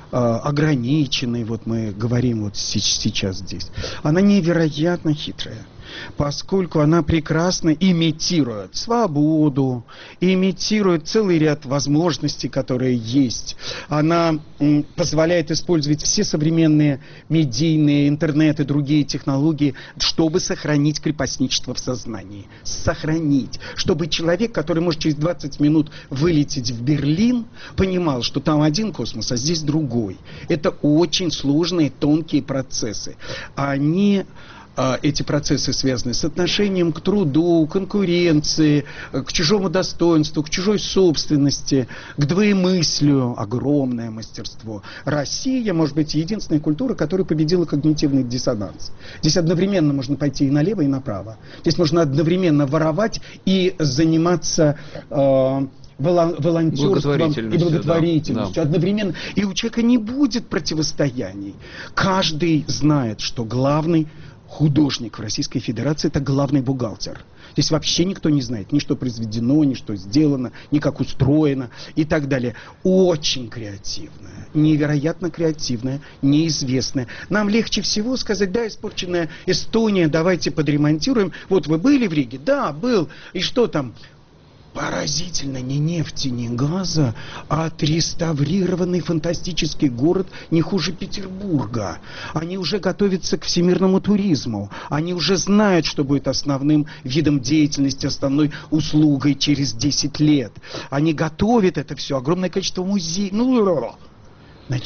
ограниченной, вот мы говорим вот сейчас здесь. Она невероятно хитрая, поскольку она прекрасно имитирует свободу, имитирует целый ряд возможностей, которые есть. Она м, позволяет использовать все современные медийные, интернет и другие технологии, чтобы сохранить крепостничество в сознании. Сохранить. Чтобы человек, который может через двадцать минут вылететь в Берлин, понимал, что там один космос, а здесь другой. Это очень сложные, тонкие процессы. Они... Эти процессы связаны с отношением к труду, конкуренции, к чужому достоинству, к чужой собственности, к двоемыслию. Огромное мастерство. Россия, может быть, единственная культура, которая победила когнитивный диссонанс. Здесь одновременно можно пойти и налево, и направо. Здесь можно одновременно воровать и заниматься... Э, волонтерством и благотворительностью, да, да. Одновременно. И у человека не будет противостояний. Каждый знает, что главный художник в Российской Федерации – это главный бухгалтер. Здесь вообще никто не знает, ни что произведено, ни что сделано, ни как устроено и так далее. Очень креативная, невероятно креативная, неизвестная. Нам легче всего сказать: да, испорченная Эстония, давайте подремонтируем. Вот вы были в Риге? Да, был. И что там? Поразительно, ни нефти, ни газа, а отреставрированный фантастический город не хуже Петербурга. Они уже готовятся к всемирному туризму. Они уже знают, что будет основным видом деятельности, основной услугой через десять лет. Они готовят это все, огромное количество музеев. Ну, значит,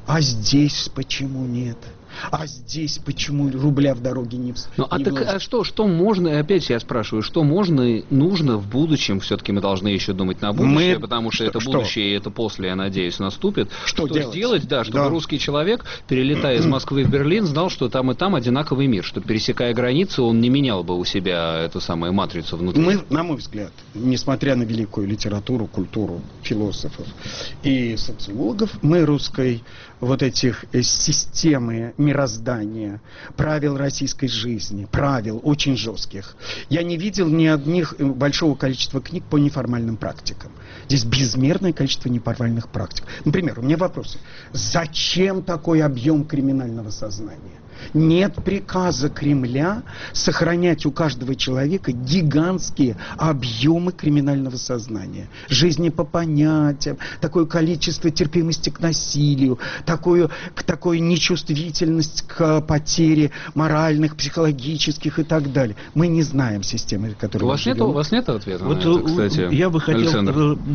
А здесь почему нет? А здесь почему рубля в дороге не, ну, а не так, вложат? а что, что можно, опять я спрашиваю, что можно и нужно в будущем, все-таки мы должны еще думать на будущее, Мы... потому что, что, это будущее, и это после, я надеюсь, наступит. Что, что делать? сделать, да, чтобы да. русский человек, перелетая из Москвы в Берлин, знал, что там и там одинаковый мир, что, пересекая границу, он не менял бы у себя эту самую матрицу внутри. Мы, на мой взгляд, несмотря на великую литературу, культуру философов и социологов, мы русской вот этих э, системы мироздания, правил российской жизни, правил очень жестких, я не видел ни одних э, большого количества книг по неформальным практикам. Здесь безмерное количество неформальных практик. Например, у меня вопросы. Зачем такой объем криминального сознания? Нет приказа Кремля сохранять у каждого человека гигантские объемы криминального сознания. Жизни по понятиям, такое количество терпимости к насилию, такую, такую нечувствительность к потере моральных, психологических и так далее. Мы не знаем системы, которую у вас нет, у вас нет ответа вот на это, кстати, я бы хотел Александр?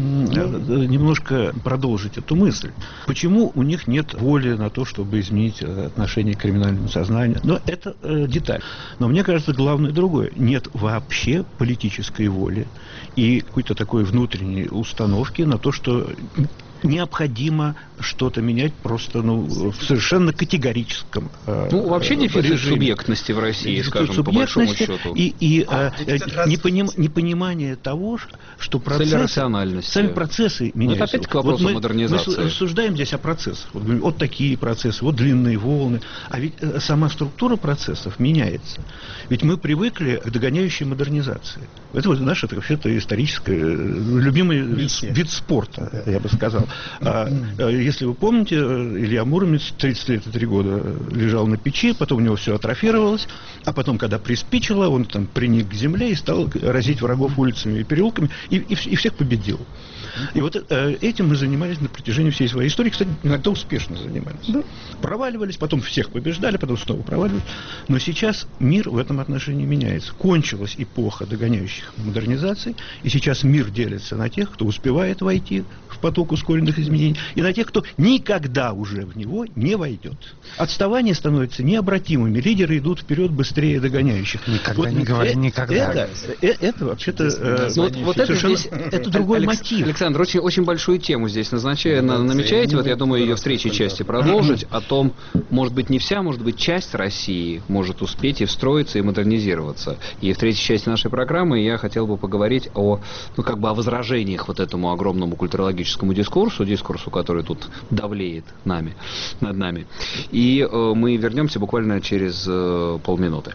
немножко продолжить эту мысль. Почему у них нет воли на то, чтобы изменить отношение к криминальному сознанию? Но это э, деталь. Но мне кажется, главное другое. Нет вообще политической воли и какой-то такой внутренней установки на то, что необходимо что-то менять просто ну, в совершенно категорическом э, Ну, вообще дефицит режиме. Субъектности в России, Дефицит скажем, по большому субъектности счету. И, и а, э, э, непоним, непонимание того, что процессы, Цель рациональности. цель процессы меняются. это опять к вопросу вот мы, модернизации. Мы рассуждаем здесь о процессах. Вот, говорим, вот такие процессы, вот длинные волны. А ведь э, сама структура процессов меняется. Ведь мы привыкли к догоняющей модернизации. Это вот наш это вообще-то исторический, любимый вид, вид спорта, я бы сказал. А, если вы помните, Илья Муромец тридцать лет и три года лежал на печи, потом у него все атрофировалось, а потом, когда приспичило, он там приник к земле и стал разить врагов улицами и переулками, и, и, и всех победил. И вот э, этим мы занимались на протяжении всей своей истории. Кстати, иногда успешно занимались. Да. Проваливались, потом всех побеждали, потом снова проваливались. Но сейчас мир в этом отношении меняется. Кончилась эпоха догоняющих модернизаций, и сейчас мир делится на тех, кто успевает войти в поток ускоренных изменений, и на тех, кто никогда уже в него не войдет. Отставания становятся необратимыми. Лидеры идут вперед быстрее догоняющих. Никогда вот, не говори э, никогда. Это, э, это вообще-то э, ну, вот, вот это, здесь, это другой Алекс, мотив. Александр, очень, очень большую тему здесь назначая, на, намечаете, вот я думаю, ее в третьей части продолжить, о том, может быть, не вся, может быть, часть России может успеть и встроиться, и модернизироваться. И в третьей части нашей программы я хотел бы поговорить о, ну, как бы о возражениях вот этому огромному культурологическому дискурсу, дискурсу, который тут давлеет нами, над нами. И э, мы вернемся буквально через э, полминуты.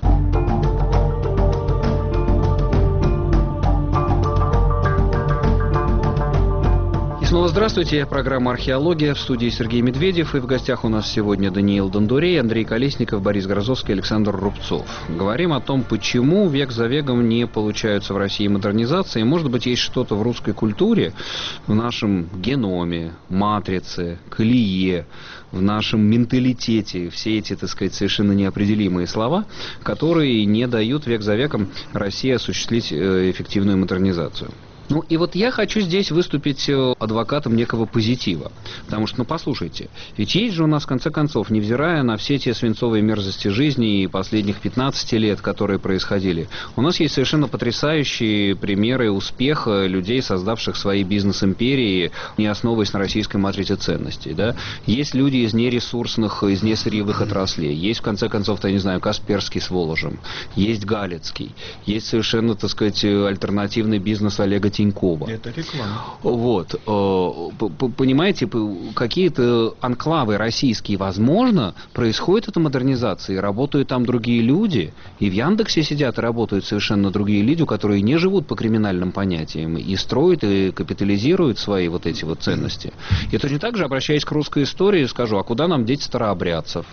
Снова здравствуйте, программа «Археология», в студии Сергей Медведев, и в гостях у нас сегодня Даниил Дондурей, Андрей Колесников, Борис Грозовский, Александр Рубцов. Говорим о том, почему век за веком не получаются в России модернизации. Может быть, есть что-то в русской культуре, в нашем геноме, матрице, колее, в нашем менталитете, все эти, так сказать, совершенно неопределимые слова, которые не дают век за веком России осуществить эффективную модернизацию. Ну и вот я хочу здесь выступить адвокатом некого позитива. Потому что, ну послушайте, ведь есть же у нас, в конце концов, невзирая на все те свинцовые мерзости жизни и последних пятнадцати лет, которые происходили, у нас есть совершенно потрясающие примеры успеха людей, создавших свои бизнес-империи, не основываясь на российской матрице ценностей. Да? Есть люди из нересурсных, из несырьевых отраслей. Есть, в конце концов, я не знаю, Касперский с Воложем. Есть Галицкий. Есть совершенно, так сказать, альтернативный бизнес Олега Тинькова. Это реклама. Вот. Понимаете, какие-то анклавы российские, возможно, происходит эта модернизация, и работают там другие люди, и в Яндексе сидят и работают совершенно другие люди, которые не живут по криминальным понятиям, и строят, и капитализируют свои вот эти вот ценности. И точно так же, обращаясь к русской истории, скажу, а куда нам деть старообрядцев?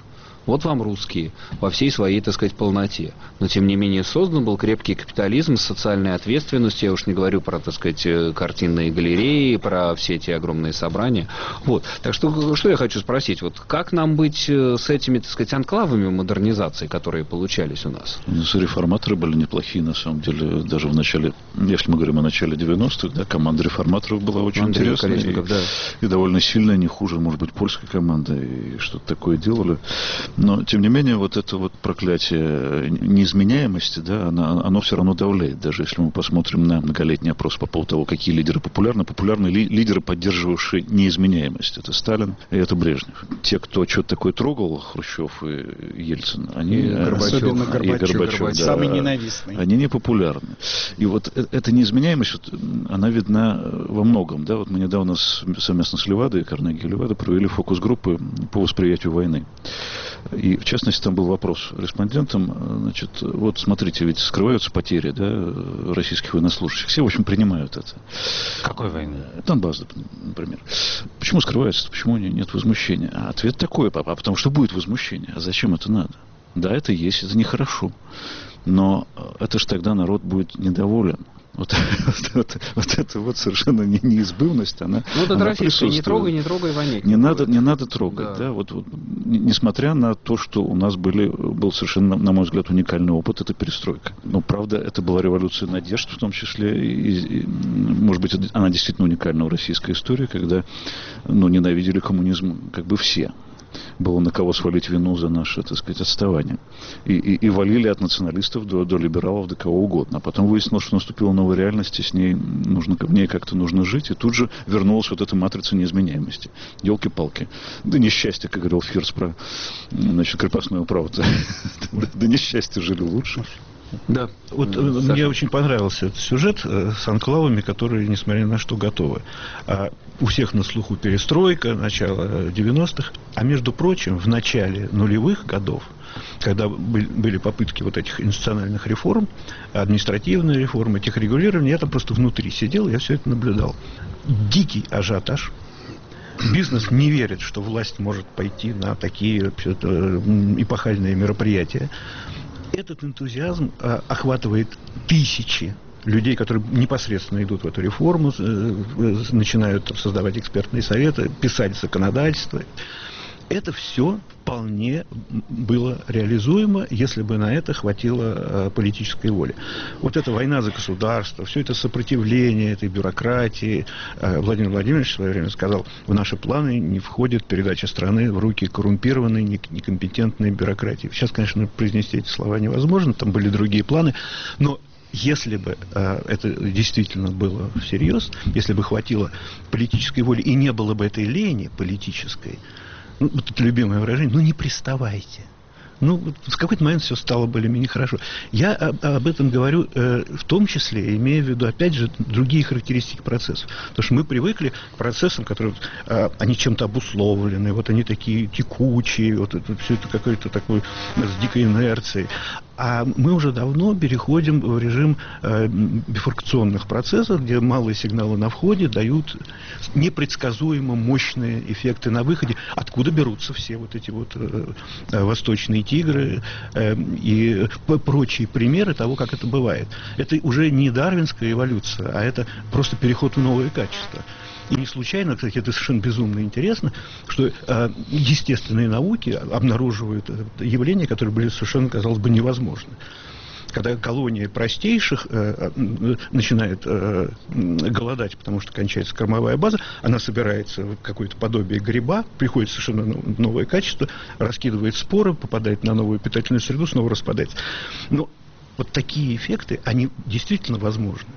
Вот вам русские во всей своей, так сказать, полноте. Но, тем не менее, создан был крепкий капитализм с социальной ответственностью. Я уж не говорю про, так сказать, картинные галереи, про все эти огромные собрания. Вот. Так что, что я хочу спросить. Вот как нам быть с этими, так сказать, анклавами модернизации, которые получались у нас? Реформаторы были неплохие, на самом деле. Даже в начале, если мы говорим о начале девяностых, да, команда реформаторов была очень Андрей интересная. И, да. и довольно сильная, не хуже, может быть, польской команды. И что-то такое делали. Но, тем не менее, вот это вот проклятие неизменяемости, да, оно, оно все равно давляет. Даже если мы посмотрим на многолетний опрос по поводу того, какие лидеры популярны, популярны ли, лидеры, поддерживавшие неизменяемость. Это Сталин и это Брежнев. Те, кто что-то такое трогал, Хрущев и Ельцин, они... И Горбачев, особенно Горбачев, и Горбачев, Горбачев, да, самый ненавистный. Они не популярны. И вот эта неизменяемость, вот, она видна во многом. Да? Вот мы недавно с, совместно с Левадой, Карнеги и Левадой провели фокус-группы по восприятию войны. И, в частности, там был вопрос респондентам, значит, вот смотрите, ведь скрываются потери, да, российских военнослужащих. Все, в общем, принимают это. Какой войны? Донбасс, например. Почему скрывается? Почему нет возмущения? А ответ такой, а потому что будет возмущение. А зачем это надо? Да, это есть, это нехорошо. Но это же тогда народ будет недоволен. Вот, вот, вот, вот эта вот совершенно не, неизбывность, она, ну, это она российская, присутствует. Не трогай, не трогай, вонять. Не, не надо, не надо трогать, да. Да. Вот, вот, несмотря на то, что у нас были, был совершенно, на мой взгляд, уникальный опыт, это перестройка. Но, правда, это была революция надежд, в том числе, и, и, может быть, она действительно уникальна в российской истории, когда, ну, ненавидели коммунизм как бы все. Было на кого свалить вину за наше, так сказать, отставание. И, и, и валили от националистов до, до либералов, до кого угодно. А потом выяснилось, что наступила новая реальность, и с ней нужно, в ней как-то нужно жить. И тут же вернулась вот эта матрица неизменяемости. Елки-палки. Да несчастье, как говорил Фирс про, значит, крепостное право. Да несчастье, жили лучше. Да. Вот Саша. Мне очень понравился этот сюжет с анклавами, которые, несмотря ни на что, готовы. А у всех на слуху перестройка, начало девяностых. А между прочим, в начале нулевых годов, когда были попытки вот этих институциональных реформ, административные реформы, техрегулирования, я там просто внутри сидел, я все это наблюдал. Дикий ажиотаж. Бизнес не верит, что власть может пойти на такие эпохальные мероприятия. Этот энтузиазм а, охватывает тысячи людей, которые непосредственно идут в эту реформу, э, начинают создавать экспертные советы, писать законодательство. Это все вполне было реализуемо, если бы на это хватило э, политической воли. Вот эта война за государство, все это сопротивление этой бюрократии. Э, Владимир Владимирович в свое время сказал, в наши планы не входит передача страны в руки коррумпированной, некомпетентной бюрократии. Сейчас, конечно, произнести эти слова невозможно, там были другие планы, но если бы э, это действительно было всерьез, если бы хватило политической воли и не было бы этой лени политической, ну, вот это любимое выражение, ну не приставайте. Ну, в какой-то момент все стало более-менее хорошо. Я об, об этом говорю э, в том числе, имея в виду, опять же, другие характеристики процессов. Потому что мы привыкли к процессам, которые, э, они чем-то обусловлены, вот они такие текучие, вот это, все это какой-то такой с дикой инерцией. А мы уже давно переходим в режим э, бифуркационных процессов, где малые сигналы на входе дают непредсказуемо мощные эффекты на выходе. Откуда берутся все вот эти вот э, восточные тигры э, и прочие примеры того, как это бывает. Это уже не дарвинская эволюция, а это просто переход в новые качества. И не случайно, кстати, это совершенно безумно интересно, что э, естественные науки обнаруживают явления, которые были совершенно, казалось бы, невозможны. Когда колония простейших э, э, начинает э, голодать, потому что кончается кормовая база, она собирается в какое-то подобие гриба, приходит совершенно новое качество, раскидывает споры, попадает на новую питательную среду, снова распадается. Но вот такие эффекты, они действительно возможны.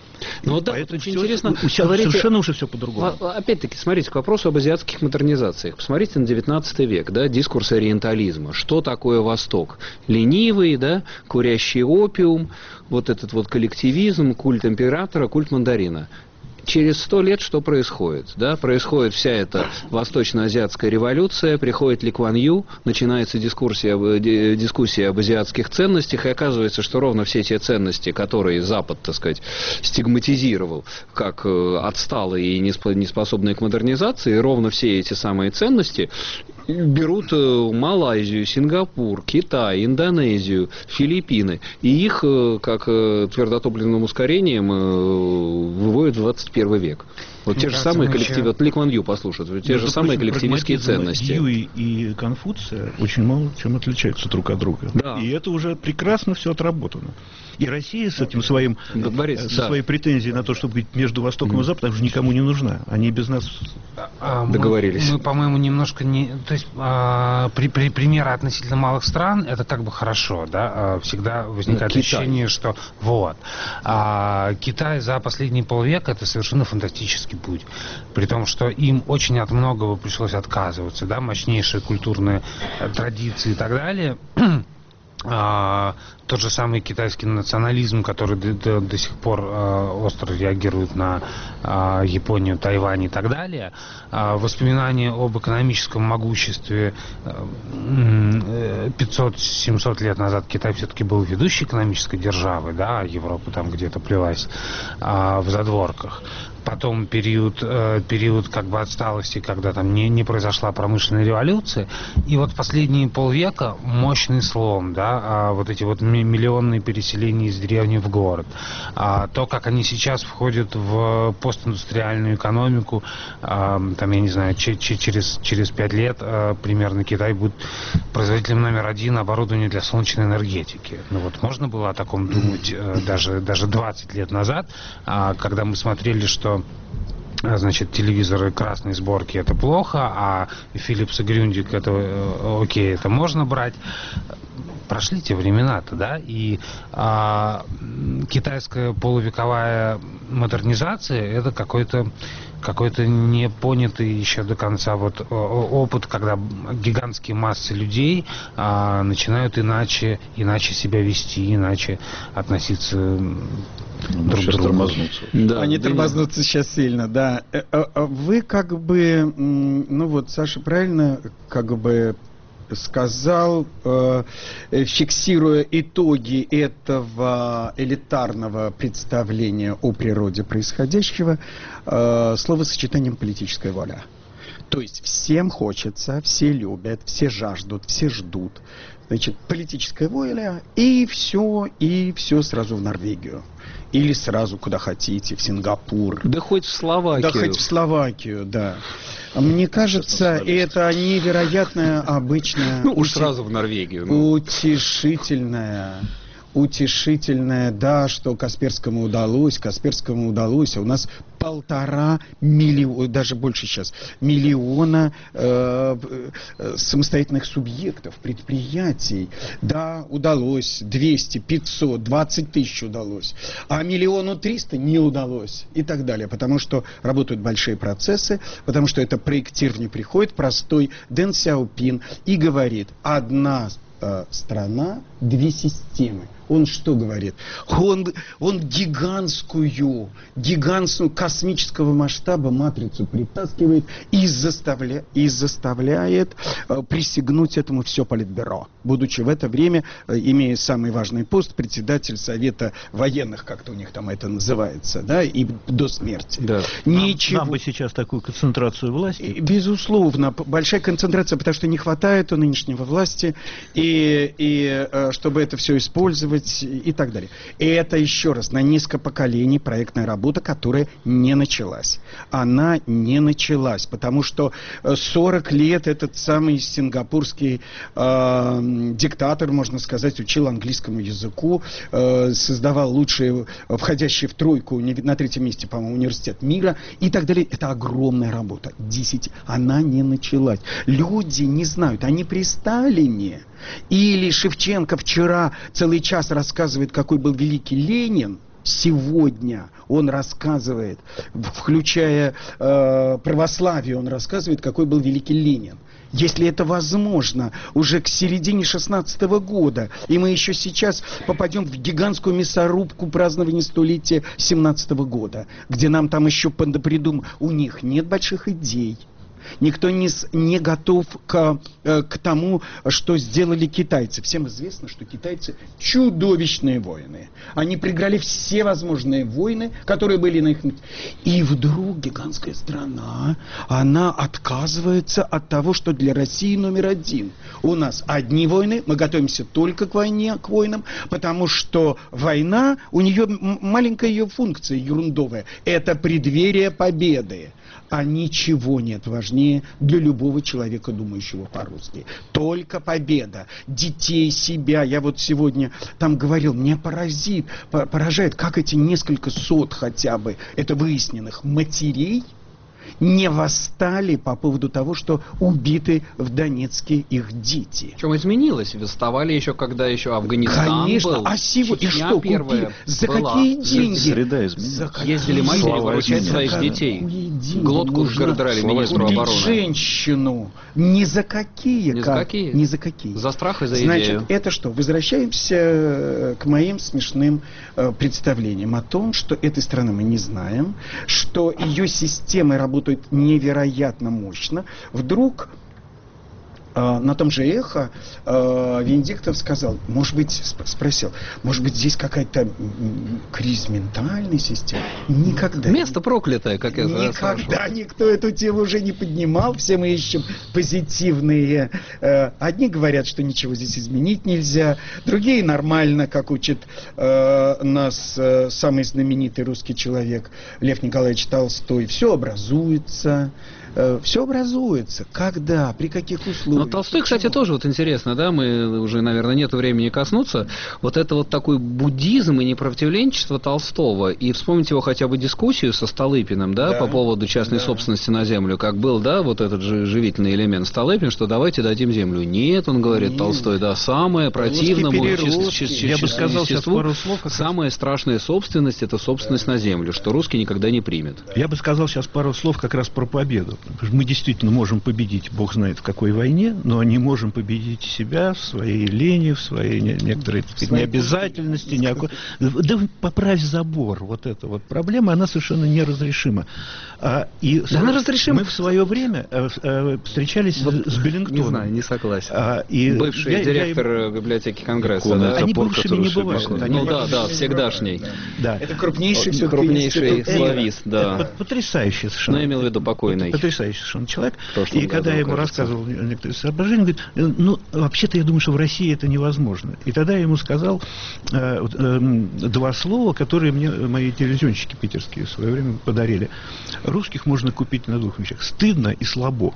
Ну вот да, очень все, интересно. Сейчас говорите, совершенно уже все по-другому. Опять-таки, смотрите, к вопросу об азиатских модернизациях. Посмотрите на девятнадцатый век, да, дискурс ориентализма. Что такое Восток? Ленивый, да, курящий опиум, вот этот вот коллективизм, культ императора, культ мандарина. через сто лет что происходит? Да? Происходит вся эта восточно-азиатская революция, приходит Ли Куан Ю, начинается дискуссия, дискуссия об азиатских ценностях, и оказывается, что ровно все те ценности, которые Запад, так сказать, стигматизировал как отсталые и неспособные к модернизации, ровно все эти самые ценности берут Малайзию, Сингапур, Китай, Индонезию, Филиппины, и их, как твердотопливным ускорением, выводят в двадцать первый век. Вот те же самые коллективы, вот Ли Куан Ю послушать, вот те же самые коллективистские ценности. Дьюи и Конфуция очень мало чем отличаются друг от друга. Да. И это уже прекрасно все отработано. И Россия с этим своим, Борис, со да. своей претензией на то, чтобы быть между Востоком mm. и Западом, уже никому не нужна. Они без нас а, договорились. Мы, мы, по-моему, немножко не... То есть, а, при, при, примеры относительно малых стран, это как бы хорошо, да? А, всегда возникает ну, ощущение, что... Вот. А, Китай за последние полвека — это совершенно фантастический путь. При том, что им очень от многого пришлось отказываться, да? Мощнейшие культурные традиции и так далее... А, тот же самый китайский национализм, который до, до, до сих пор а, остро реагирует на а, Японию, Тайвань и так далее, а, воспоминания об экономическом могуществе пятьсот-семьсот лет назад Китай все-таки был ведущей экономической державой, да, Европа там где-то плелась а, в задворках. Потом период, э, период как бы отсталости, когда там не, не произошла промышленная революция. И вот последние полвека мощный слом, да, а вот эти вот миллионные переселения из деревни в город. А то, как они сейчас входят в постиндустриальную экономику, а, там, я не знаю, ч- ч- через, через пять лет а, примерно Китай будет производителем номер один оборудования для солнечной энергетики. Ну вот можно было о таком думать а, даже, даже двадцать лет назад, а, когда мы смотрели, что значит, телевизоры красной сборки — это плохо, а Philips и Grundig — это окей, это можно брать. Прошли те времена-то, да, и а, китайская полувековая модернизация — это какой-то какой-то не понятый еще до конца вот опыт, когда гигантские массы людей а, начинают иначе, иначе себя вести, иначе относиться ну, друг к другу. Тормознуться. Да, Они да, тормознутся сейчас сильно, да. Вы как бы, ну вот Саша правильно как бы сказал, э, фиксируя итоги этого элитарного представления о природе происходящего, э, словосочетанием «политическая воля». То есть всем хочется, все любят, все жаждут, все ждут. Значит, политическая воля, и все, и все сразу в Норвегию. Или сразу куда хотите, в Сингапур. Да хоть в Словакию. Да хоть в Словакию, да. Мне кажется, это невероятная, обычная... Ну, уж сразу в Норвегию. Ну. Утешительная... утешительное, да, что Касперскому удалось, Касперскому удалось, а у нас полтора миллиона, даже больше сейчас, миллиона э, самостоятельных субъектов, предприятий. Да, удалось, двести, пятьсот, двадцать тысяч удалось, а миллиону триста не удалось и так далее, потому что работают большие процессы, потому что это проектирование приходит, простой Дэн Сяопин и говорит, одна страна, две системы. Он что говорит? Он, он гигантскую, гигантскую космического масштаба матрицу притаскивает и, заставля, и заставляет э, присягнуть этому все политбюро, будучи в это время, э, имея самый важный пост, председатель Совета военных, как-то у них там это называется, да, и до смерти. Да. Ничего. Нам, нам бы сейчас такую концентрацию власти. Безусловно, большая концентрация, потому что не хватает у нынешнего власти, и, и э, чтобы это все использовать, и так далее. И это, еще раз, на несколько поколений проектная работа, которая не началась. Она не началась, потому что сорок лет этот самый сингапурский э, диктатор, можно сказать, учил английскому языку, э, создавал лучшие, входящие в тройку, на третьем месте, по-моему, университет мира и так далее. Это огромная работа. десять. Она не началась. Люди не знают, они при Сталине. Или Шевченко вчера целый час рассказывает, какой был великий Ленин, сегодня он рассказывает, включая э, православие, он рассказывает, какой был великий Ленин. Если это возможно, уже к середине шестнадцатого года, и мы еще сейчас попадем в гигантскую мясорубку празднования столетия семнадцатого года, где нам там еще придумали, у них нет больших идей. Никто не, не готов к, к тому, что сделали китайцы. Всем известно, что китайцы чудовищные воины. Они проиграли все возможные войны, которые были на их... И вдруг гигантская страна, она отказывается от того, что для России номер один. У нас одни войны, мы готовимся только к войне, к войнам, потому что война, у нее маленькая ее функция ерундовая. Это преддверие победы. А ничего нет важнее для любого человека, думающего по-русски. Только победа. Детей, себя. Я вот сегодня там говорил, меня поразит, поражает, как эти несколько сот хотя бы, это выясненных, матерей не восстали по поводу того, что убиты в Донецке их дети. В чем изменилось? Восставали еще, когда еще Афганистан Конечно. был. А сегодня Чечня что первая купили? За была. какие деньги? Среда изменилась. За какие Ездили матери Слова выручать изменились. своих детей. деньги Глотку нужно сгордрали министру купить обороны. женщину. Ни за какие. Ни за как? какие? Ни за какие. За страх и за Значит, идею. это что? Возвращаемся к моим смешным э, представлениям о том, что этой страны мы не знаем, что ее системы работают невероятно мощно. Вдруг э, на том же «Эхо» э, Венедиктов сказал, может быть, сп- спросил, может быть, здесь какая-то м- кризис ментальной системы? Никогда. Место проклятое, как я Никогда спрашивал. никто эту тему уже не поднимал. Все мы ищем позитивные. Э, одни говорят, что ничего здесь изменить нельзя. Другие нормально, как учит э, нас э, самый знаменитый русский человек Лев Николаевич Толстой. Все образуется. Э, все образуется. Когда? При каких условиях? Но Толстой, Почему? кстати, тоже вот интересно, да, мы уже, наверное, нет времени коснуться. Вот это вот такой буддизм и непротивленчество Толстого. И вспомните его хотя бы дискуссию со Столыпиным, да, Да. по поводу частной Да. собственности на землю, как был, да, вот этот же живительный элемент Столыпин, что давайте дадим землю. Нет, он говорит, Нет. Толстой, да, самое противному переростки. Я бы сказал сейчас естеству, пару слов. как раз. самая страшная собственность — это собственность на землю, что русский никогда не примет. Я бы сказал сейчас пару слов как раз про победу. Потому что мы действительно можем победить, бог знает в какой войне, но не можем победить себя в своей лени, в своей не- некоторой, так сказать, Своей необязательности. Неако... Да поправь забор. Вот эта вот проблема, она совершенно неразрешима. А, и Да она разрешима. мы в свое время э, э, встречались Вот, с Беллингтоном. Не знаю, не согласен. А, и Бывший я- я директор им- библиотеки Конгресса, Икона да? это Они топор, бывшими который не все бывают. объясняет. Они Ну да, да, Бывшими всегдашний. Да. Это крупнейший все-таки Крупнейший институт мира. славист, да. Пот- Потрясающий совершенно. Но я имел в виду покойный. Потрясающий совершенно человек. В прошлом И когда году, я ему кажется. рассказывал некоторые соображения, он говорит, «Э, ну, вообще-то я думаю, что в России это невозможно. И тогда я ему сказал э, вот, э, два слова, которые мне мои телевизионщики питерские в свое время подарили. Русских можно купить на двух вещах. Стыдно и слабо.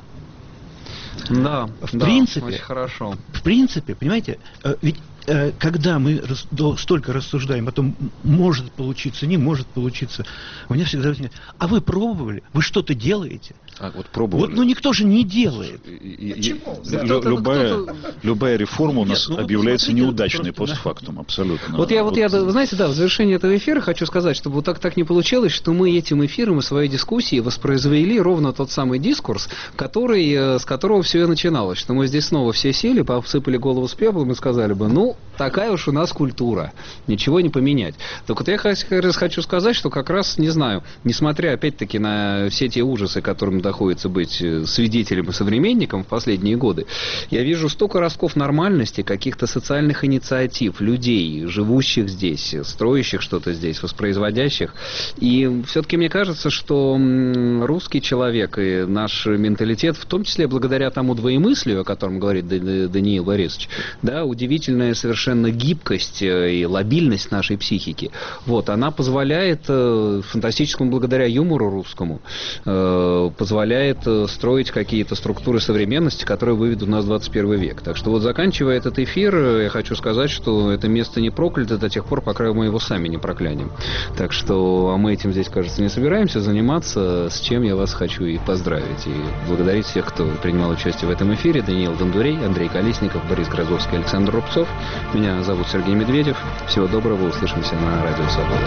Да, В да, принципе. очень хорошо. В принципе, понимаете, э, ведь э, когда мы рас- до- столько рассуждаем о том, м- может получиться, не может получиться, у меня всегда возникает, а вы пробовали? Вы что-то делаете? А, вот пробовали. Вот, ну никто же не делает. И- и- Почему? и- лю- Кто-то- любая, кто-то- любая реформа у нас Нет, ну вот объявляется посмотрите, неудачной просто, да. постфактум, абсолютно. Вот я, вот я, вы знаете, да, в завершении этого эфира хочу сказать, чтобы вот так, так не получилось, что мы этим эфиром и своей дискуссией воспроизвели ровно тот самый дискурс, который, э, с которого все и начиналось, что мы здесь снова все сели, посыпали голову с пеплом и сказали бы, ну, такая уж у нас культура, ничего не поменять. Только вот я как раз хочу сказать, что как раз, не знаю, несмотря опять-таки на все те ужасы, которым доходится быть э, свидетелем и современником в последние годы, я вижу столько ростков нормальности, каких-то социальных инициатив, людей, живущих здесь, строящих что-то здесь, воспроизводящих. И все-таки мне кажется, что м, русский человек и наш менталитет, в том числе благодаря тому двоемыслию, о котором говорит Д- Д- Даниил Борисович, да, удивительная совершенно гибкость э, и лобильность нашей психики, вот, она позволяет, э, фантастическому благодаря юмору русскому, э, позволяет э, строить какие-то структуры современности, которые выведут нас в двадцать первый век. Так что вот, заканчивая этот эфир, э, я хочу сказать, что это место не проклято до тех пор, пока мы его сами не проклянем. Так что, а мы этим здесь, кажется, не собираемся заниматься, с чем я вас хочу и поздравить. И благодарить всех, кто принимал участие в этом эфире. Даниил Дондурей, Андрей Колесников, Борис Грозовский, Александр Рубцов. Меня зовут Сергей Медведев. Всего доброго, услышимся на Радио Свобода.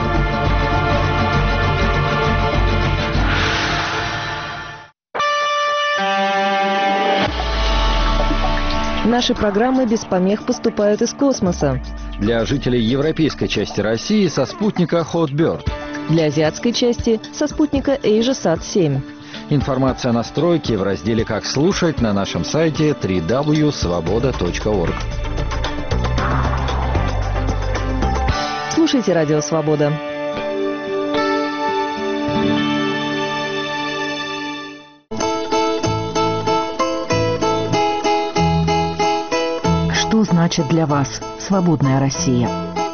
Наши программы без помех поступают из космоса. Для жителей европейской части России со спутника Hotbird. Для азиатской части со спутника AsiaSat семь. Информация о настройке в разделе «Как слушать» на нашем сайте дабл ю дабл ю дабл ю точка свобода точка орг. Слушайте Радио Свобода. Что значит для вас свободная Россия?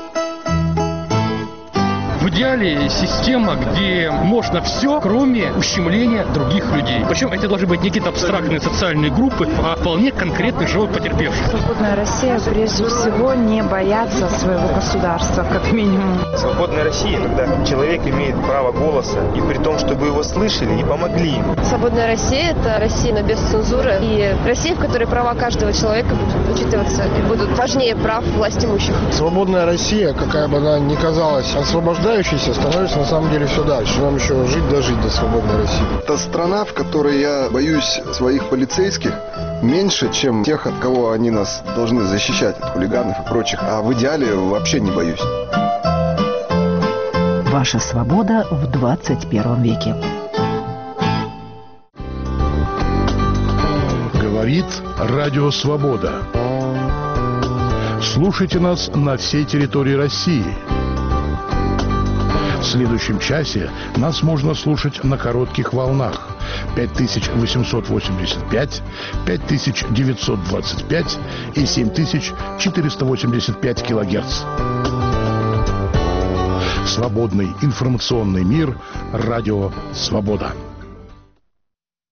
В идеале система, где можно все, кроме ущемления других людей. Причем это должны быть не какие-то абстрактные социальные группы, а вполне конкретных живых потерпевших. Свободная Россия прежде всего не бояться своего государства, как минимум. Свободная Россия, когда человек имеет право голоса, и при том, чтобы его слышали и помогли ему. Свободная Россия – это Россия, но без цензуры. И Россия, в которой права каждого человека будут учитываться и будут важнее прав властимущих. Свободная Россия, какая бы она ни казалась освобождающейся, становится на самом деле все дальше. Нам еще жить дожить до свободной России. Это страна, в которой я боюсь своих полицейских меньше, чем тех, от кого они нас должны защищать, от хулиганов и прочих. А в идеале вообще не боюсь. Ваша свобода в двадцать первом веке. Говорит Радио Свобода. Слушайте нас на всей территории России. В следующем часе нас можно слушать на коротких волнах пять тысяч восемьсот восемьдесят пять, пять тысяч девятьсот двадцать пять и семь тысяч четыреста восемьдесят пять килогерц. Свободный информационный мир. Радио Свобода.